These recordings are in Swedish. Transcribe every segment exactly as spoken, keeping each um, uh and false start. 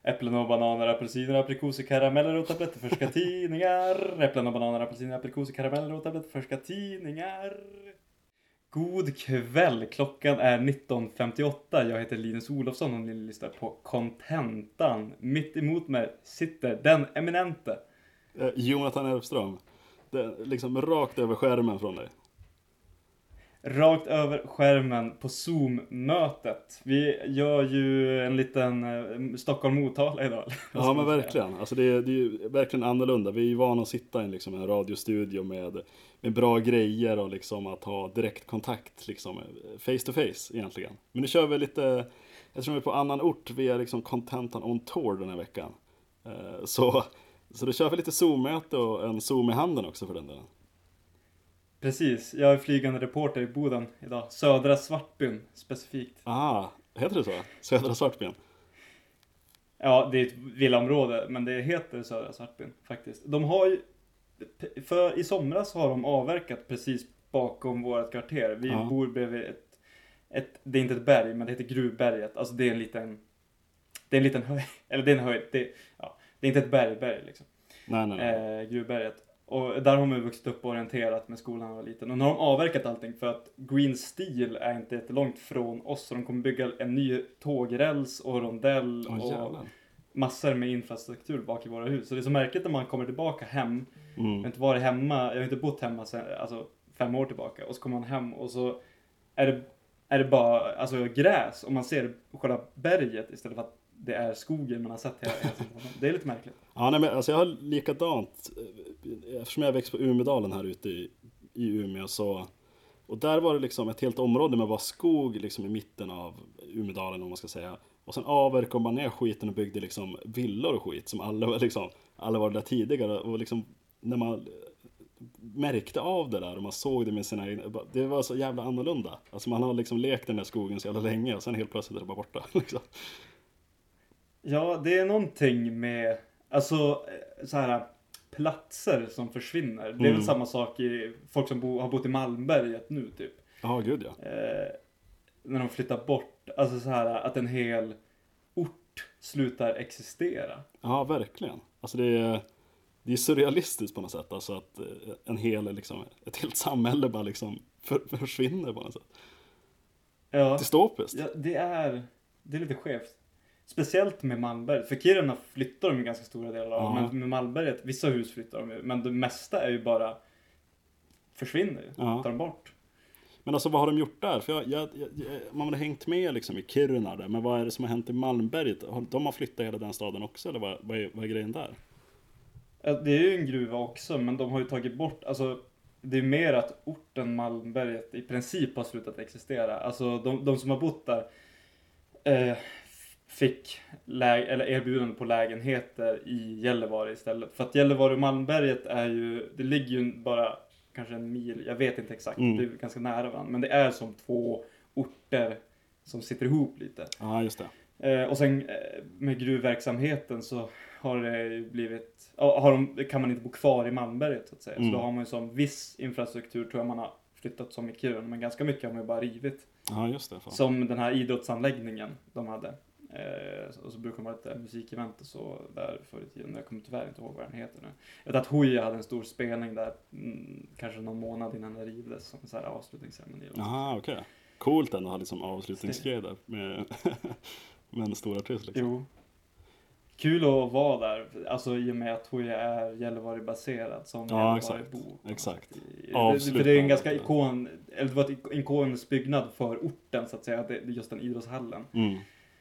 Äpplen och bananer, apelsiner, aprikoser, karameller och tabletter, färska tidningar. Äpplen och bananer, apelsiner, aprikoser, karameller och tabletter, färska tidningar. God kväll, klockan är nitton femtioåtta. Jag heter Linus Olofsson och ni lyssnar på Kontentan. Mitt emot mig sitter den eminente eh, Jonathan Elfström. Det är liksom rakt över skärmen från dig. Rakt över skärmen på Zoom-mötet. Vi gör ju en liten eh, Stockholm-Motala idag. Ja, men verkligen. Alltså det, är, det är ju verkligen annorlunda. Vi är ju vana att sitta i en, liksom, en radiostudio med, med bra grejer och liksom att ha direktkontakt liksom, face to face egentligen. Men nu kör vi lite, eftersom vi är på annan ort, vi är liksom Kontentan on tour den här veckan. Eh, så, så då kör vi lite Zoom-möte och en Zoom i handen också för den delen. Precis, jag är flygande reporter i Boden idag. Södra Svartbyn specifikt. Aha, heter det så? Södra Svartbyn? Ja, det är ett villaområde, men det heter Södra Svartbyn faktiskt. De har ju, för i somras har de avverkat precis bakom vårt kvarter. Vi ja. bor bredvid ett, ett, det är inte ett berg, men det heter Gruvberget. Alltså det är en liten, det är en liten höjd, eller det är en höjd, det, ja, det är inte ett berg, berg liksom. Nej, nej, nej. Eh, Gruvberget. Och där har man vuxit upp och orienterat med skolan när man var liten. Och nu har de avverkat allting för att Green Steel är inte jättelångt från oss. Så de kommer bygga en ny tågräls och rondell oh, och jävlar. massor med infrastruktur bak i våra hus. Så det är så märkligt när man kommer tillbaka hem. Mm. Jag har inte varit hemma, jag har inte bott hemma sen, alltså fem år tillbaka. Och så kommer man hem och så är det, är det bara alltså, gräs. Och man ser själva berget istället för att det är skogen man har sett hela, hela tiden. Det är lite märkligt. Ja, nej, men alltså jag har likadant. Eftersom jag växt på Umedalen här ute i, i Umeå så... Och där var det liksom ett helt område med bara skog liksom i mitten av Umedalen om man ska säga. Och sen avverkade man ner skiten och byggde liksom villor och skit som alla, liksom, alla var där tidigare. Och liksom när man märkte av det där och man såg det med sina egna... Det var så jävla annorlunda. Alltså man har liksom lekt den där skogen så jävla länge och sen helt plötsligt är det bara borta liksom. Ja, det är någonting med alltså så här platser som försvinner. Det är Mm. väl samma sak i folk som bo, har bott i Malmberget nu typ. Ja, gud ja. Eh, när de flyttar bort, alltså så här att en hel ort slutar existera. Ja, verkligen. Alltså det är det är surrealistiskt på något sätt alltså att en hel liksom ett helt samhälle bara liksom för, försvinner på något sätt. Ja. Dystopiskt. Ja, det är det är lite skevt. Speciellt med Malmberget. För Kiruna flyttar de ju ganska stora delar av. Ja. Men med Malmberget, vissa hus flyttar de ju. Men det mesta är ju bara försvinner ju. Ja. Tar de bort. Men alltså vad har de gjort där? För jag, jag, jag, man har hängt med liksom i Kiruna där. Men vad är det som har hänt i Malmberget? De har flyttat hela den staden också? Eller vad, vad, är, vad är grejen där? Det är ju en gruva också. Men de har ju tagit bort... Alltså, det är mer att orten Malmberget i princip har slutat existera. Alltså de, de som har bott där... Eh, fick lä- eller erbjudande på lägenheter i Gällivare istället. För att Gällivare och Malmberget är ju, det ligger ju bara kanske en mil, jag vet inte exakt, mm. det är ganska nära varandra. Men det är som två orter som sitter ihop lite. Ja, just det. Eh, och sen eh, med gruvverksamheten så har det ju blivit, har de, kan man inte bo kvar i Malmberget så att säga. Mm. Så då har man ju som viss infrastruktur tror jag man har flyttat som i Kiruna. Men ganska mycket har man ju bara rivit. Ja, just det. Fan. Som den här idrottsanläggningen de hade. Eh, och så brukar de ha lite musikevent och så där förr i tiden. Jag kommer tyvärr inte ihåg vad den heter nu. Jag vet att Hoja hade en stor spelning där mm, kanske någon månad innan det rivdes som en så här avslutningsceremoni. Jaha, okej. Okay. Coolt ändå att ha liksom avslutningsgrej där med, med en stor artist liksom. Jo. Kul att vara där. Alltså i och med att Hoja är Gällivare-baserad som ja, Gällivare-bo. Exakt. Det, för det är en ganska ikon, eller det var ett ikonisk byggnad för orten så att säga. Det är just den idrottshallen. Mm.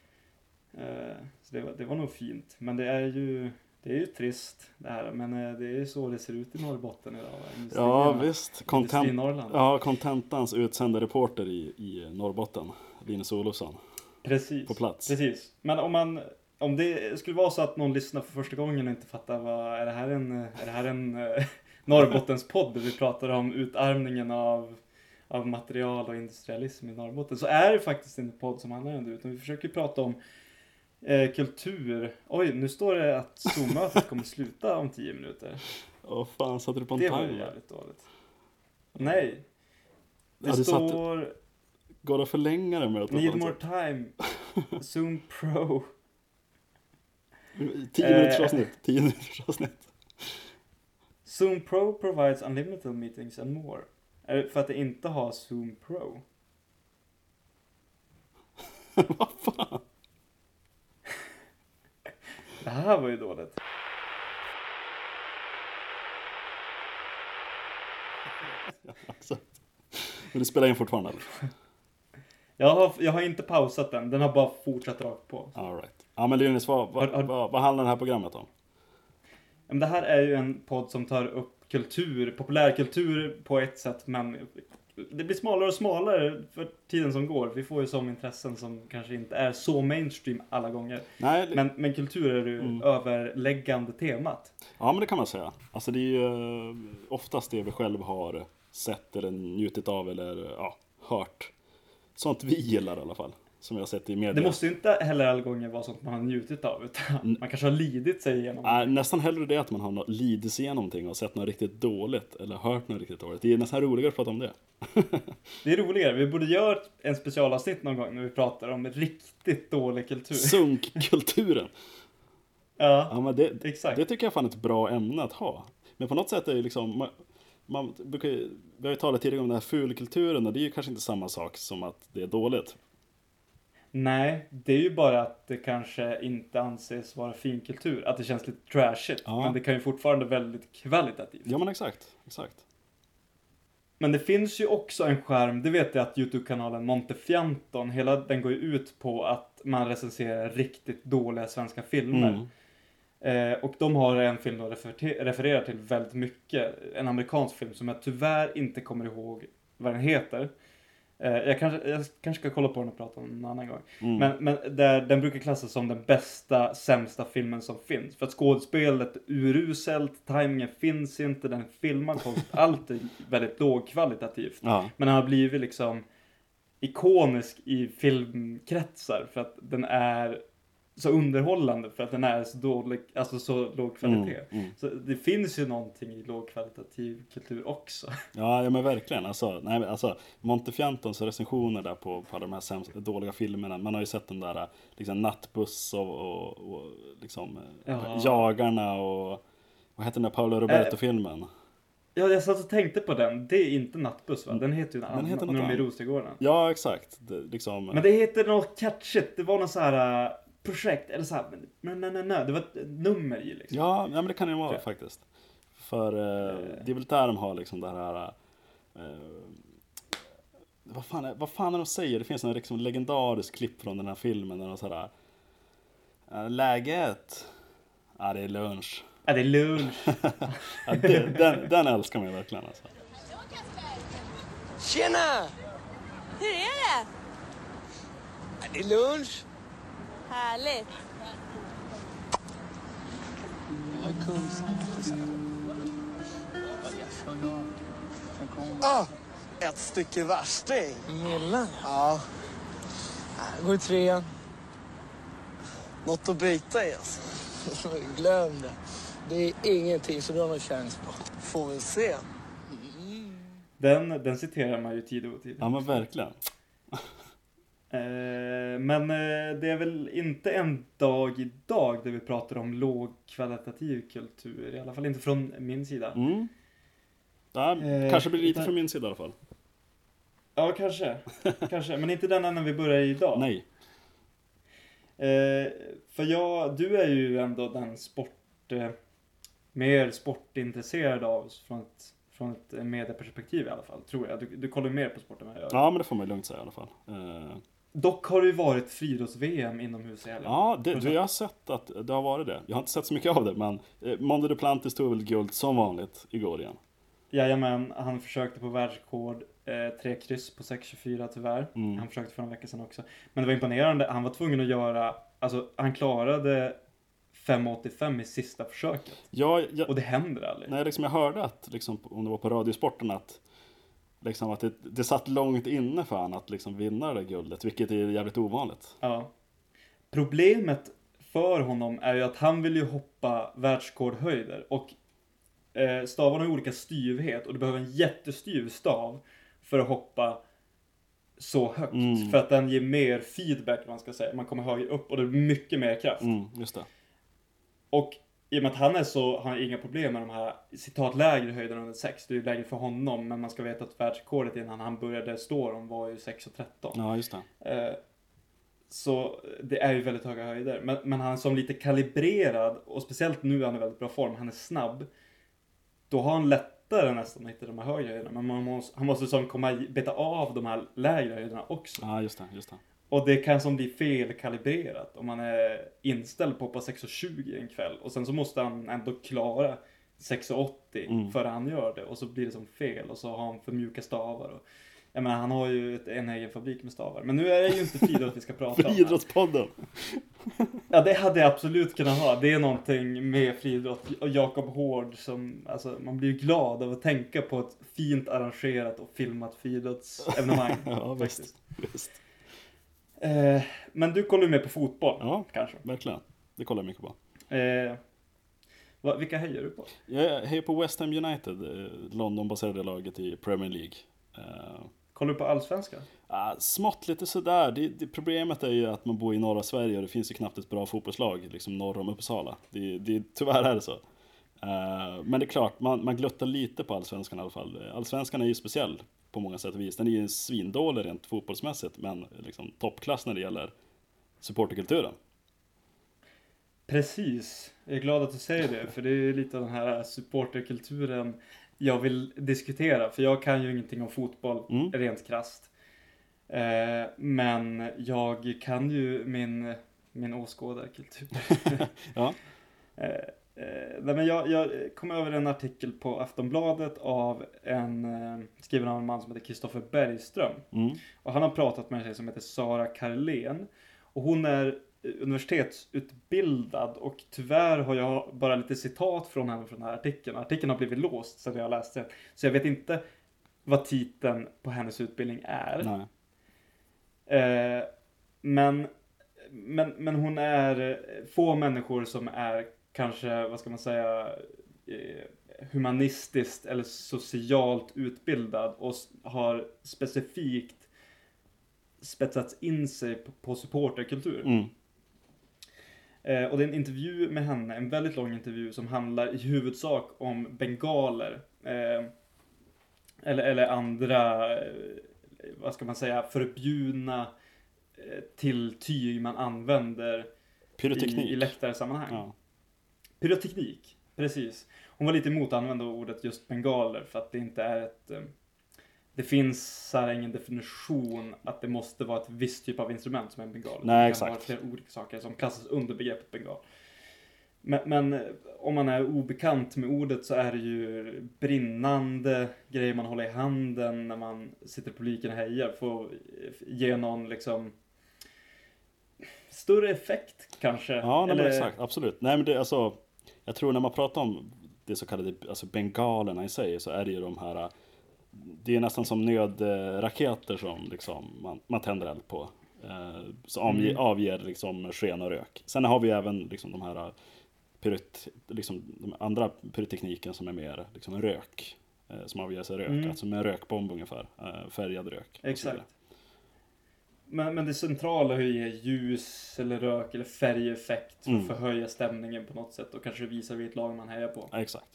Så det var, det var nog fint. Men det är ju det är ju trist det här. Men det är ju så det ser ut i Norrbotten idag. Ja visst. Content, Norrland. Ja, Kontentans utsända reporter i, i Norrbotten. Linus Olofsson. Precis. På plats. Precis. Men om man om det skulle vara så att någon lyssnar för första gången och inte fattar vad är det här en är det här en uh, Norrbottens podd där vi pratar om utarmningen av av material och industrialism i Norrbotten, så är det faktiskt en podd som handlar om det, utan vi försöker prata om eh, kultur. Oj, nu står det att Zoom-mötet kommer sluta om tio minuter. Åh fan, satte du på en det timer? Det var ju jävligt dåligt. Nej. Det ja, står... Satte... Går det att förlänga det med att... Need more time. Zoom Pro. Tio minuters avsnitt. Tio minuters avsnitt. Zoom Pro provides unlimited meetings and more. Är det för att det inte har Zoom Pro? Vad fan? Det här var ju dåligt. Ja, exakt. Men du spelar in fortfarande eller? Jag har, jag har inte pausat den. Den har bara fortsatt rakt på. All right. Ja, men Linus, vad, vad, Har- har- vad, vad handlar det här programmet om? Men det här är ju en podd som tar upp kultur, populärkultur på ett sätt, men det blir smalare och smalare för tiden som går. Vi får ju som intressen som kanske inte är så mainstream alla gånger. Nej, det- Men, men kultur är ju Mm. överläggande temat. Ja, men det kan man säga. Alltså det är ju eh, oftast det vi själv har sett eller njutit av eller ja, hört. Sånt vi gillar i alla fall. Som jag har sett i media. Det måste ju inte heller alla gånger vara sånt man har njutit av, utan man kanske har lidit sig igenom. Äh, nästan hellre det att man har nå- lidit sig igenom någonting och sett något riktigt dåligt eller hört något riktigt dåligt. Det är nästan roligare att prata om det. Det är roligare. Vi borde göra en specialavsnitt någon gång när vi pratar om riktigt dålig kultur. Sunkkulturen. Ja, Ja, men det, exakt. det tycker jag fan är ett bra ämne att ha. Men på något sätt är det liksom man, man brukar, ju- vi har ju talat tidigare om den här fulkulturen och det är ju kanske inte samma sak som att det är dåligt. Nej, det är ju bara att det kanske inte anses vara finkultur. Att det känns lite trashigt. Ja. Men det kan ju fortfarande vara väldigt kvalitativt. Ja, men exakt, exakt. Men det finns ju också en skärm, det vet jag att YouTube-kanalen Montefianton, hela den går ju ut på att man recenserar riktigt dåliga svenska filmer. Mm. Eh, och de har en film de refer- refererar till väldigt mycket. En amerikansk film som jag tyvärr inte kommer ihåg vad den heter. Eh, jag, kanske, jag kanske ska kolla på den och prata om den en annan gång. Mm. Men, men där, den brukar klassas som den bästa, sämsta filmen som finns. För att skådespelet är uruselt, tajmingen finns inte, den filmar konstigt. Allt är väldigt lågkvalitativt. Ja. Men den har blivit liksom ikonisk i filmkretsar för att den är så underhållande, för att den är så dålig, alltså så låg kvalitet. Mm, mm. Så det finns ju någonting i lågkvalitativ kultur också. Ja, ja men verkligen. Alltså, nej, men alltså, Montefiantons recensioner där på, på alla de här sämsta, dåliga filmerna. Man har ju sett den där liksom, Nattbuss och, och, och liksom, Ja. Jagarna och vad heter den där Paolo Roberto-filmen? Ja, jag satt och tänkte på den. Det är inte Nattbuss, va? Den heter ju Den annat, heter när något de är i annat. Rosengården. Ja, exakt. Det, liksom, Men det heter något catchigt. Det var något så här uh, projekt, eller så här, nej, nej, nej, nej. Det var ett nummer i liksom. ja, ja, men det kan det ju vara Ja. faktiskt. För eh, det är väl där de har liksom det här... Eh, vad, fan är, vad fan är de säger? Det finns en liksom legendarisk klipp från den här filmen där de så här... eh, Läget? Ja, det är lunch. Ja, det är lunch. Ja, det, den, den älskar man ju verkligen alltså. Tjena! Hur är det? Är det lunch? Härligt. Ah, ett stycke värsting. Millan? Ja, Äh, Går i trean. något att bita i alltså. Glöm det. Det är ingenting som du har någon chans på. Får vi se. Den, den citerar man ju tid och tid. Ja, men verkligen. Eh, men eh, det är väl inte en dag idag där vi pratar om lågkvalitativ kultur. I alla fall inte från min sida. Mm. Ja, Eh, kanske blir lite utan- från min sida i alla fall. Ja, kanske. kanske. Men inte den när vi börjar idag. Nej. Eh, för jag, du är ju ändå den sport, eh, mer sportintresserad av oss från ett, från ett medieperspektiv i alla fall, tror jag. Du, du kollar ju mer på sporten än jag gör. Ja, men det får man ju lugnt säga i alla fall. Eh, Dock har det ju varit friidrotts-V M inomhus i helgen. Ja, det, du, jag har sett att det har varit det. Jag har inte sett så mycket av det, men eh, Mondo Duplantis tog väl guld som vanligt igår igen. Jajamän, han försökte på världsrekord, eh, tre kryss på sex tjugofyra tyvärr. Mm. Han försökte för en vecka sedan också. Men det var imponerande, han var tvungen att göra, alltså han klarade fem åttiofem i sista försöket. Ja, jag, Och det händer aldrig. nej, liksom jag hörde att, liksom, om det var på Radiosporten, att, liksom, att det, det satt långt inne för han att liksom, vinna det där guldet, vilket är jävligt ovanligt. Ja. Problemet för honom är ju att han vill ju hoppa världsrekordhöjder. Och eh, stavarna har olika styvhet. Och du behöver en jättestyv stav för att hoppa så högt. Mm. För att den ger mer feedback, man ska säga. Man kommer högre upp och det är mycket mer kraft. Mm, just det. Och i och med att han är så, har han inga problem med de här citat lägre höjderna under sex. Det är ju lägre för honom, men man ska veta att världsrekordet innan han började stå de var ju sex och tretton. Ja, just det. Eh, så det är ju väldigt höga höjder. Men, men han är som lite kalibrerad, och speciellt nu är han i väldigt bra form, han är snabb. Då har han lättare nästan att hitta de här högre höjderna. Men man måste, han måste som komma beta av de här lägre höjderna också. Ja, just det, just det. Och det kan som bli fel kalibrerat om man är inställd på på sex tjugo en kväll. Och sen så måste han ändå klara sex åttio Mm. för han gör det. Och så blir det som fel, och så har han för mjuka stavar. Och, jag menar, han har ju ett, en egen fabrik med stavar. Men nu är det ju inte friidrott vi ska prata om. Friidrottspodden! Ja, det hade jag absolut kunnat ha. Det är någonting med friidrott. Och Jakob Hård som, alltså, man blir ju glad av att tänka på ett fint arrangerat och filmat friidrottsevenemang. Ja, visst. visst. Eh, men du kollar ju mer på fotboll, Ja, kanske. verkligen. Det kollar jag mycket på. Eh, vad, vilka hejar du på? Jag hejar på West Ham United, eh, London-baserade laget i Premier League. Eh, Kollar du på allsvenskan? ah, smått lite sådär. Det, det, problemet är ju att man bor i norra Sverige och det finns ju knappt ett bra fotbollslag liksom norr om Uppsala. Det, det, tyvärr är det så. Eh, men det är klart, man, man gluttar lite på allsvenskan i alla fall. Allsvenskan är ju speciell på många sätt och vis. Den är ju svindålig rent fotbollsmässigt, men liksom toppklass när det gäller supporterkulturen. Precis, jag är glad att du säger det, för det är lite av den här supporterkulturen jag vill diskutera, för jag kan ju ingenting om fotboll, Mm. rent krasst. Eh, men jag kan ju min, min åskådarkultur. Ja. eh, eh, nej, men jag, jag kom över en artikel på Aftonbladet av en eh, skriven av en man som heter Kristoffer Bergström. Mm. Och han har pratat med en tjej som heter Sara Karlén. Och hon är universitetsutbildad, och tyvärr har jag bara lite citat från henne från den här artikeln. Artikeln har blivit låst så jag läste den. Så jag vet inte vad titeln på hennes utbildning är. Nej. Eh, men, men, men hon är få människor som är kanske, vad ska man säga, eh, humanistiskt eller socialt utbildad och har specifikt spetsats in sig på, på supporterkultur. Mm. Eh, och det är en intervju med henne, en väldigt lång intervju som handlar i huvudsak om bengaler. Eh, eller, eller andra, eh, vad ska man säga, förbjudna eh, tilltyg man använder Pyroteknik. i, i läktarsammanhang. Ja. Pyroteknik, precis. Hon var lite emot att använda ordet just bengaler för att det inte är ett... Eh, det finns så här ingen definition att det måste vara ett visst typ av instrument som är en bengal. Nej, det kan exakt. vara flera olika saker som klassas under begreppet bengal. Men, men om man är obekant med ordet så är det ju brinnande grejer man håller i handen när man sitter i publiken och hejar för att ge någon liksom större effekt kanske. Ja, nej, Eller... men exakt, absolut. Nej, men det, alltså, jag tror när man pratar om det så kallade alltså bengalerna i sig, så är det ju de här, det är nästan som nödraketer som liksom man, man tänder eld på. Eh, så avger, Mm. avger liksom sken och rök. Sen har vi även liksom de här pyret, liksom de andra pyrotekniken som är mer liksom en rök. Eh, som avger sig rök, Mm. alltså med en rökbomb ungefär. Eh, färgad rök. och så Exakt. vidare. Men, men det centrala är att ge ljus eller rök eller färgeffekt för att Mm. förhöja stämningen på något sätt och kanske visa vilket lag man hejar på. Ja, exakt.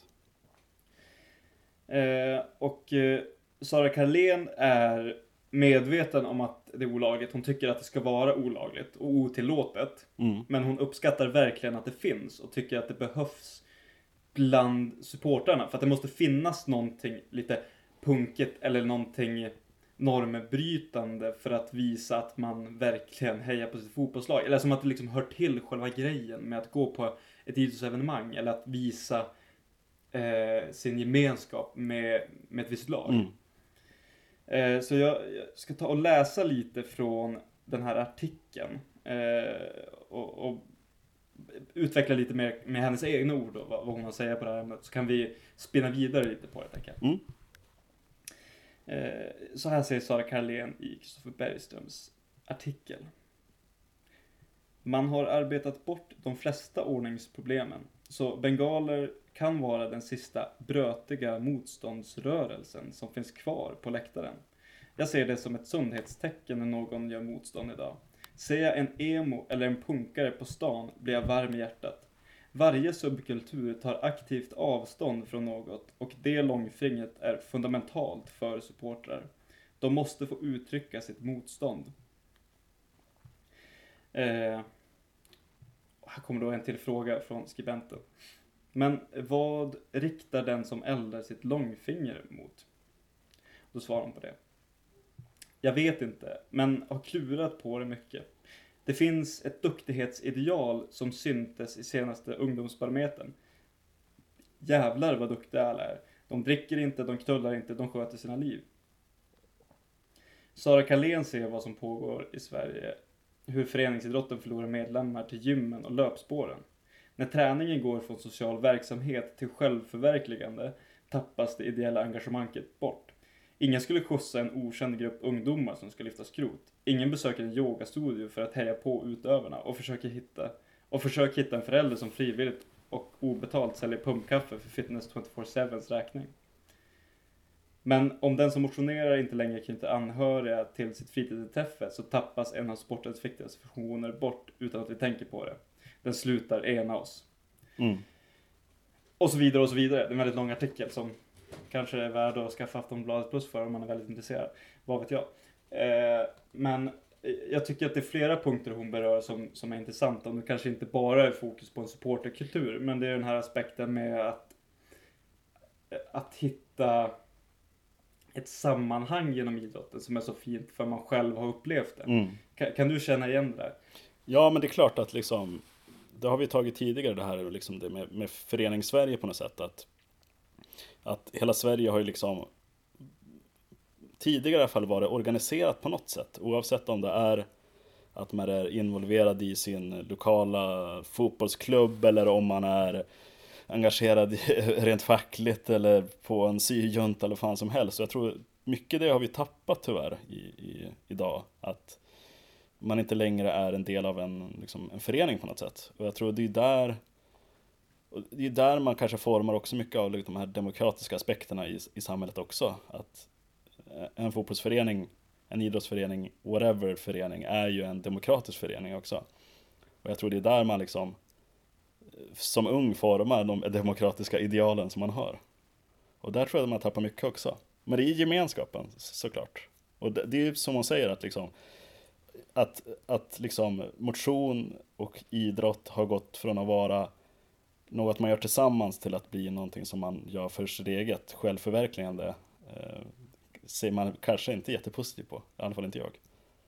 Eh, och eh, Sara Karlén är medveten om att det är olagligt. Hon tycker att det ska vara olagligt och otillåtet. Mm. Men hon uppskattar verkligen att det finns och tycker att det behövs bland supportrarna. För att det måste finnas någonting lite punkigt eller någonting normbrytande för att visa att man verkligen hejar på sitt fotbollslag. Eller som att det liksom hör till själva grejen med att gå på ett idrottsevenemang. Eller att visa eh, sin gemenskap med, med ett visst lag. Mm. Eh, så jag, jag ska ta och läsa lite från den här artikeln. Eh, och, och utveckla lite mer med hennes egna ord och vad, vad hon har att säga på det här ämnet. Så kan vi spinna vidare lite på det, tänker jag. Mm. Eh, så här säger Sara Karlén i Kristoffer Bergströms artikel. Man har arbetat bort de flesta ordningsproblemen. Så bengaler kan vara den sista brötiga motståndsrörelsen som finns kvar på läktaren. Jag ser det som ett sundhetstecken när någon gör motstånd idag. Ser jag en emo eller en punkare på stan blir jag varm i hjärtat. Varje subkultur tar aktivt avstånd från något och det långfingret är fundamentalt för supportrar. De måste få uttrycka sitt motstånd. Eh, här kommer då en till fråga från skribenten. Men vad riktar den som eldar sitt långfinger mot? Då svarar hon på det. Jag vet inte, men har klurat på det mycket. Det finns ett duktighetsideal som syntes i senaste ungdomsbarometern. Jävlar vad duktiga alla är. De dricker inte, de knullar inte, de sköter sina liv. Sara Kalén ser vad som pågår i Sverige. Hur föreningsidrotten förlorar medlemmar till gymmen och löpspåren. När träningen går från social verksamhet till självförverkligande tappas det ideella engagemanget bort. Ingen skulle skjutsa en okänd grupp ungdomar som ska lyfta skrot. Ingen besöker en yogastudio för att heja på utövarna och försöker hitta, och försöker hitta en förälder som frivilligt och obetalt säljer pumpkaffe för Fitness tjugofyra sjus räkning. Men om den som motionerar inte längre knyter anhöriga till sitt fritidsintresse så tappas en av sportens viktigaste funktioner bort utan att vi tänker på det. Den slutar ena oss. Mm. Och så vidare och så vidare. Det är en väldigt lång artikel som kanske är värd att skaffa Aftonbladet Plus för om man är väldigt intresserad. Vad vet jag. Eh, men jag tycker att det är flera punkter hon berör som, som är intressanta. Och det kanske inte bara är fokus på en supporterkultur. Men det är den här aspekten med att, att hitta ett sammanhang genom idrotten som är så fint för man själv har upplevt det. Mm. Kan, kan du känna igen det där? Ja, men det är klart att liksom, det har vi tagit tidigare det här liksom det med, med förenings-Sverige på något sätt. Att, att hela Sverige har ju liksom tidigare i alla fall varit organiserat på något sätt. Oavsett om det är att man är involverad i sin lokala fotbollsklubb eller om man är engagerad rent fackligt eller på en syjunt eller fan som helst. Så jag tror mycket det har vi tappat tyvärr i, i, idag. Att man inte längre är en del av en, liksom, en förening på något sätt. Och jag tror det är där det är där man kanske formar också mycket av liksom, de här demokratiska aspekterna i, i samhället också. Att en fotbollsförening, en idrottsförening, whatever förening är ju en demokratisk förening också. Och jag tror det är där man liksom som ung formar de demokratiska idealen som man har. Och där tror jag att man tappar mycket också. Men det är gemenskapen såklart. Och det, det är som man säger att liksom att, att liksom motion och idrott har gått från att vara något man gör tillsammans till att bli någonting som man gör för sitt eget självförverkligande. Eh, ser man kanske inte jättepositiv på. I alla fall inte jag.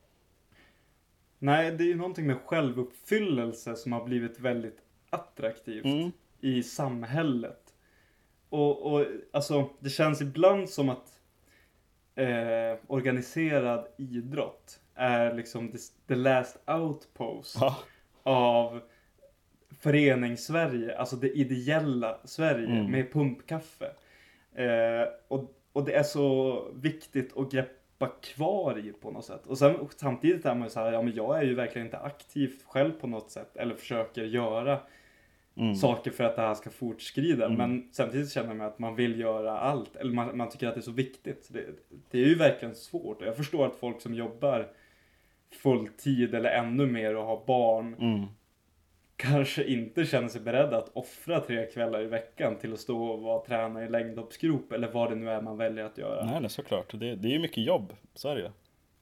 Nej, det är ju någonting med självuppfyllelse som har blivit väldigt attraktivt mm. i samhället. Och, och alltså, det känns ibland som att eh, organiserad idrott är liksom the, the last outpost ja. av förenings-Sverige. Alltså det ideella Sverige mm. med pumpkaffe. Eh, och, och det är så viktigt att greppa kvar i på något sätt. Och sen, samtidigt är man ju så här, ja men jag är ju verkligen inte aktiv själv på något sätt. Eller försöker göra mm. saker för att det här ska fortskrida. Mm. Men samtidigt känner man att man vill göra allt. Eller man, man tycker att det är så viktigt. Det, det är ju verkligen svårt. Och jag förstår att folk som jobbar fulltid eller ännu mer och har barn mm. kanske inte känner sig beredda att offra tre kvällar i veckan till att stå och vara tränare i längdhoppsgrop eller vad det nu är man väljer att göra. Nej, det är såklart. Det, det är ju mycket jobb, så är det ju.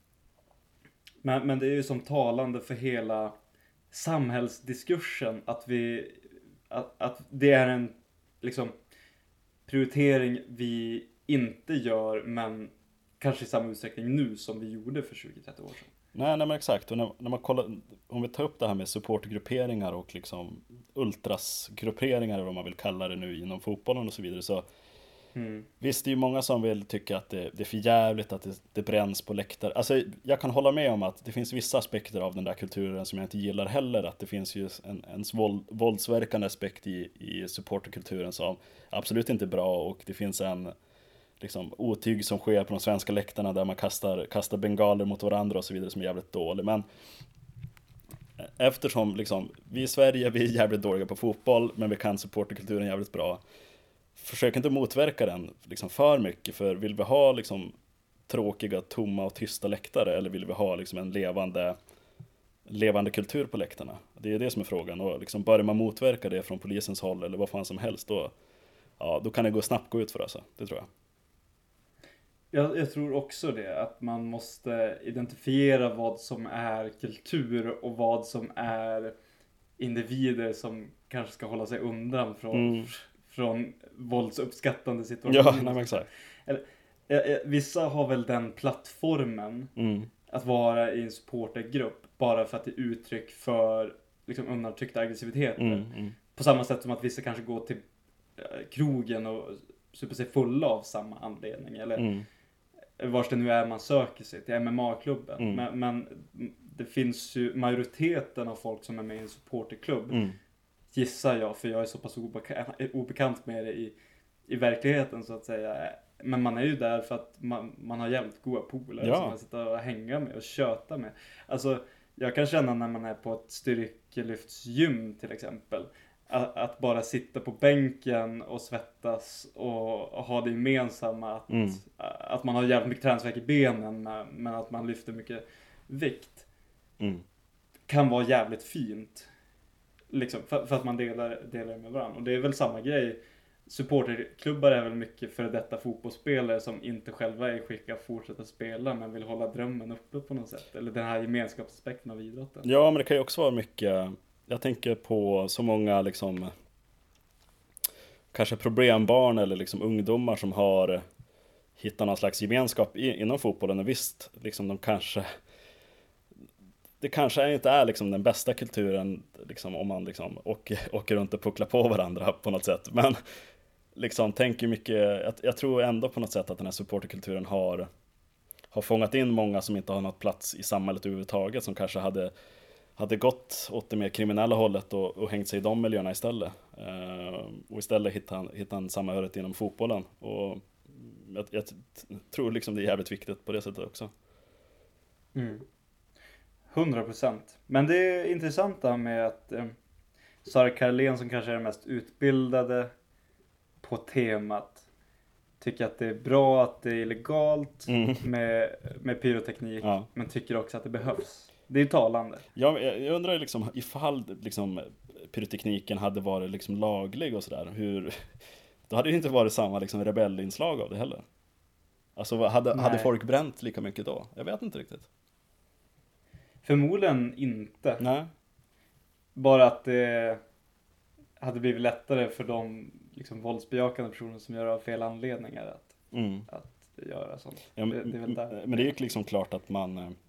Men, men det är ju som talande för hela samhällsdiskursen att vi att, att det är en liksom prioritering vi inte gör men kanske i samma utsträckning nu som vi gjorde för tjugo till trettio år sedan. Nej, nej men exakt. Och när, när man kollar, om vi tar upp det här med supportgrupperingar och liksom ultrasgrupperingar eller vad man vill kalla det nu inom fotbollen och så vidare så mm. visst, det är ju många som vill tycka att det, det är för jävligt att det, det bränns på läktare. Alltså jag kan hålla med om att det finns vissa aspekter av den där kulturen som jag inte gillar heller. Att det finns ju en, en våld, våldsverkande aspekt i, i supporterkulturen som absolut inte är bra och det finns en liksom otyg som sker på de svenska läktarna där man kastar, kastar bengaler mot varandra och så vidare som är jävligt dålig. Men eftersom liksom, vi i Sverige vi är jävligt dåliga på fotboll men vi kan supporterkulturen jävligt bra, försök inte motverka den liksom för mycket, för vill vi ha liksom tråkiga, tomma och tysta läktare eller vill vi ha liksom en levande levande kultur på läktarna. Det är det som är frågan. Och liksom börjar man motverka det från polisens håll eller vad fan som helst, då, ja, då kan det gå snabbt gå ut för alltså. Det tror jag. Jag, jag tror också det, att man måste identifiera vad som är kultur och vad som är individer som kanske ska hålla sig undan från, mm. från våldsuppskattande situationer. Ja, nej, men exakt. Eller, eh, vissa har väl den plattformen mm. att vara i en supportergrupp bara för att det är uttryck för liksom undertryckta aggressiviteter. Mm, mm. På samma sätt som att vissa kanske går till eh, krogen och super sig fulla av samma anledning. Eller Mm. vars det nu är man söker sig till M M A-klubben. Mm. Men, men det finns ju majoriteten av folk som är med i en supporterklubb. Mm. Gissar jag, för jag är så pass obekant, obekant med det i, i verkligheten så att säga. Men man är ju där för att man, man har jävligt goda polare Ja. som man sitter och hänga med och köta med. Alltså, jag kan känna när man är på ett styrkelyftsgym till exempel. Att, att bara sitta på bänken och svettas och, och ha det gemensamma. Att, Mm. att man har jävligt mycket träningsvärk i benen men, men att man lyfter mycket vikt. Mm. Kan vara jävligt fint. Liksom, för, för att man delar, delar det med varandra. Och det är väl samma grej. Supporterklubbar är väl mycket för detta fotbollsspelare som inte själva är skicka att fortsätta spela men vill hålla drömmen uppe på något sätt. Eller den här gemenskapsaspekten av idrotten. Ja, men det kan ju också vara mycket. Jag tänker på så många liksom kanske problembarn eller liksom ungdomar som har hittat någon slags gemenskap i, inom fotbollen. Och visst, liksom de kanske det kanske inte är liksom den bästa kulturen liksom, om man liksom åker, åker runt och pucklar på varandra på något sätt. Men liksom tänker mycket, jag, jag tror ändå på något sätt att den här supporterkulturen har, har fångat in många som inte har något plats i samhället överhuvudtaget, som kanske hade, hade gått åt det mer kriminella hållet och, och hängt sig i de miljöerna istället. Uh, och istället hitta, hitta en samhörighet inom fotbollen. Och jag, jag tror liksom det är jävligt viktigt på det sättet också. Mm. hundra procent. Men det är intressant där med att eh, Sara Karlén, som kanske är den mest utbildade på temat, tycker att det är bra att det är illegalt Mm. med, med pyroteknik, Ja. men tycker också att det behövs. Det är talande. Ja, jag, jag undrar liksom ifall liksom pyrotekniken hade varit liksom laglig och sådär, hur då hade det inte varit samma liksom rebellinslag av det heller. Alltså hade, hade folk bränt lika mycket då? Jag vet inte riktigt. Förmodligen inte. Nej. Bara att det hade blivit lättare för de liksom våldsbejakande personer som gör av fel anledningar att, Mm. att göra sånt. Ja, det, det är väl där. Men det är ju liksom klart att man eh,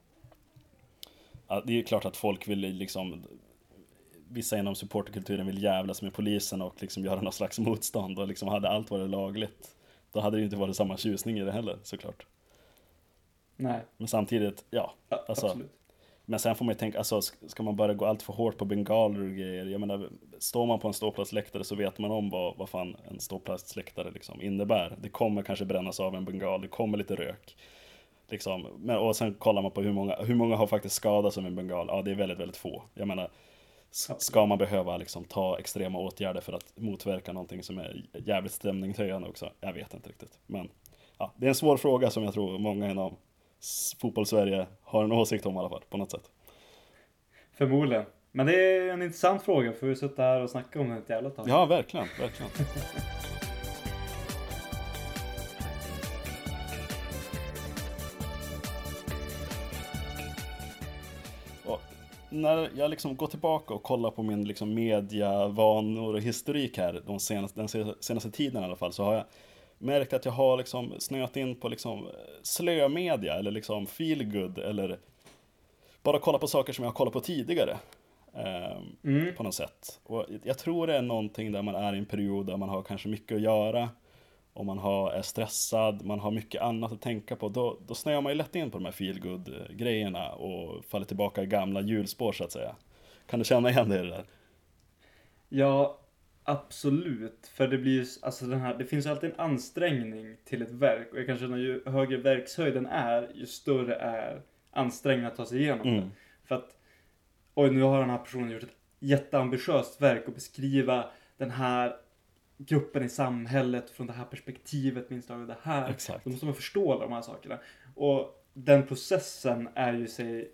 ja, det är ju klart att folk vill liksom, vissa inom supporterkulturen vill jävlas med polisen och liksom göra någon slags motstånd, och liksom hade allt varit lagligt, då hade det ju inte varit samma tjusning i det heller, såklart. Nej. Men samtidigt, ja, Ja, alltså, absolut. men sen får man ju tänka, alltså, ska man bara gå allt för hårt på bengaler och grejer? Jag menar, står man på en ståplatsläktare så vet man om vad, vad fan en ståplatsläktare liksom innebär. Det kommer kanske brännas av en bengal, det kommer lite rök. Liksom. Men, och sen kollar man på hur många, hur många har faktiskt skadats av en bengal. Ja, det är väldigt, väldigt få. Jag menar, ska man behöva liksom ta extrema åtgärder för att motverka någonting som är jävligt stämningshöjande också? Jag vet inte riktigt. Men ja, det är en svår fråga som jag tror många inom fotboll-Sverige har en åsikt om i alla fall, på något sätt. Förmodligen. Men det är en intressant fråga, för vi sitter här och snackar om det ett jävla tag. Ja, verkligen, verkligen. Och när jag liksom går tillbaka och kollar på min liksom mediavanor och historik här de senaste, den senaste tiden i alla fall, så har jag märkt att jag har liksom snöat in på liksom slömedia eller liksom feelgood, eller bara kolla på saker som jag har kollat på tidigare. Mm. På något sätt. Och jag tror det är någonting där man är i en period där man har kanske mycket att göra, och man har, är stressad, man har mycket annat att tänka på. Då, då snöar man ju lätt in på de här feelgood-grejerna och faller tillbaka i gamla hjulspår, så att säga. Kan du känna igen det där? Ja, absolut. För det blir ju, alltså den här, det finns ju alltid en ansträngning till ett verk, och jag kan känna ju högre verkshöjden är, ju större är ansträngningen att ta sig igenom Mm. det. För att oj, nu har den här personen gjort ett jätteambitiöst verk och beskriva den här gruppen i samhället från det här perspektivet, minst av det här. Exakt. Då måste man förstå alla de här sakerna. Och den processen är ju sig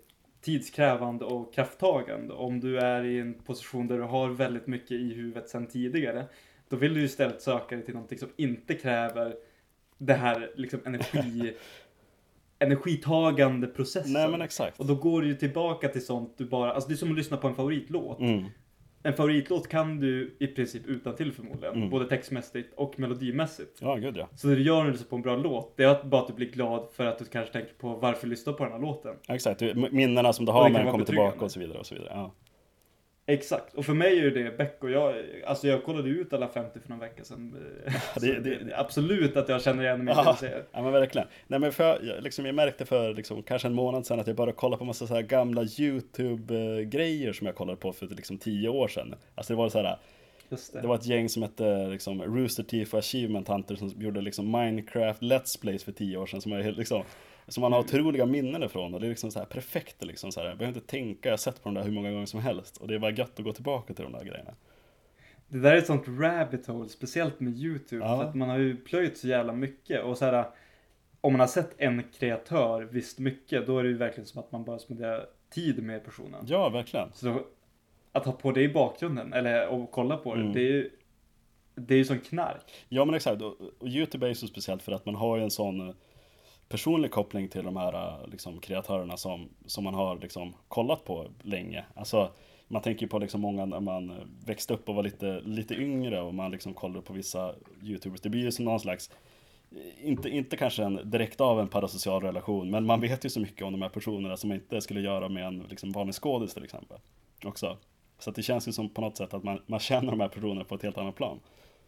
tidskrävande och krafttagande. Om du är i en position där du har väldigt mycket i huvudet sedan tidigare, då vill du ju istället söka dig till någonting som inte kräver det här liksom energi energitagande processen. Nej, men exakt. Och då går du ju tillbaka till sånt du bara, alltså det är som att lyssna på en favoritlåt. Mm. En favoritlåt kan du i princip utan till förmodligen, Mm. både textmässigt och melodimässigt. Ja, gud ja. Så det du gör när du lyssnar på en bra låt, det är att bara att du blir glad för att du kanske tänker på varför lyssna på den här låten. Exakt, minnena som du Och har det när kan den vara kommer tillbaka betryggande. och så vidare och så vidare. Ja. Exakt, och för mig är ju det Beck och jag, alltså jag kollade ut alla femtio för någon vecka sedan. det- det, det- det, absolut att jag känner igen mig i det Ja, du säger. ja men verkligen. Nej men för, jag, liksom, jag märkte för liksom, kanske en månad sedan att jag bara kollade på massa så här gamla YouTube-grejer som jag kollade på för liksom tio år sedan. Alltså det var så här, Just det. det var ett gäng som hette liksom, Rooster Teeth och Achievement Hunter som gjorde liksom, Minecraft Let's Plays för tio år sedan som, är, helt, liksom, som man har otroliga minnen ifrån och det är liksom så här perfekt liksom, så här, jag behöver inte tänka, jag har sett på de där hur många gånger som helst och det är bara gött att gå tillbaka till de där grejerna. Det där är ett sånt rabbit hole, speciellt med YouTube, Ja. för att man har ju plöjt så jävla mycket och så här, om man har sett en kreatör visst mycket, då är det ju verkligen som att man bara spenderar tid med personen. Ja, verkligen. Så då, att ha på det i bakgrunden, eller och kolla på det, Mm. det är ju det är ju som knark. Ja men exakt, och, och YouTube är ju så speciellt för att man har ju en sån eh, personlig koppling till de här eh, liksom, kreatörerna som, som man har liksom, kollat på länge. Alltså man tänker på liksom, många när man eh, växte upp och var lite, lite yngre och man liksom kollade på vissa YouTubers. Det blir ju som någon slags, eh, inte, inte kanske en direkt av en parasocial relation, men man vet ju så mycket om de här personerna som man inte skulle göra med en liksom, vanlig skådis till exempel. Också. Så att det känns ju som på något sätt att man, man känner de här personerna på ett helt annat plan.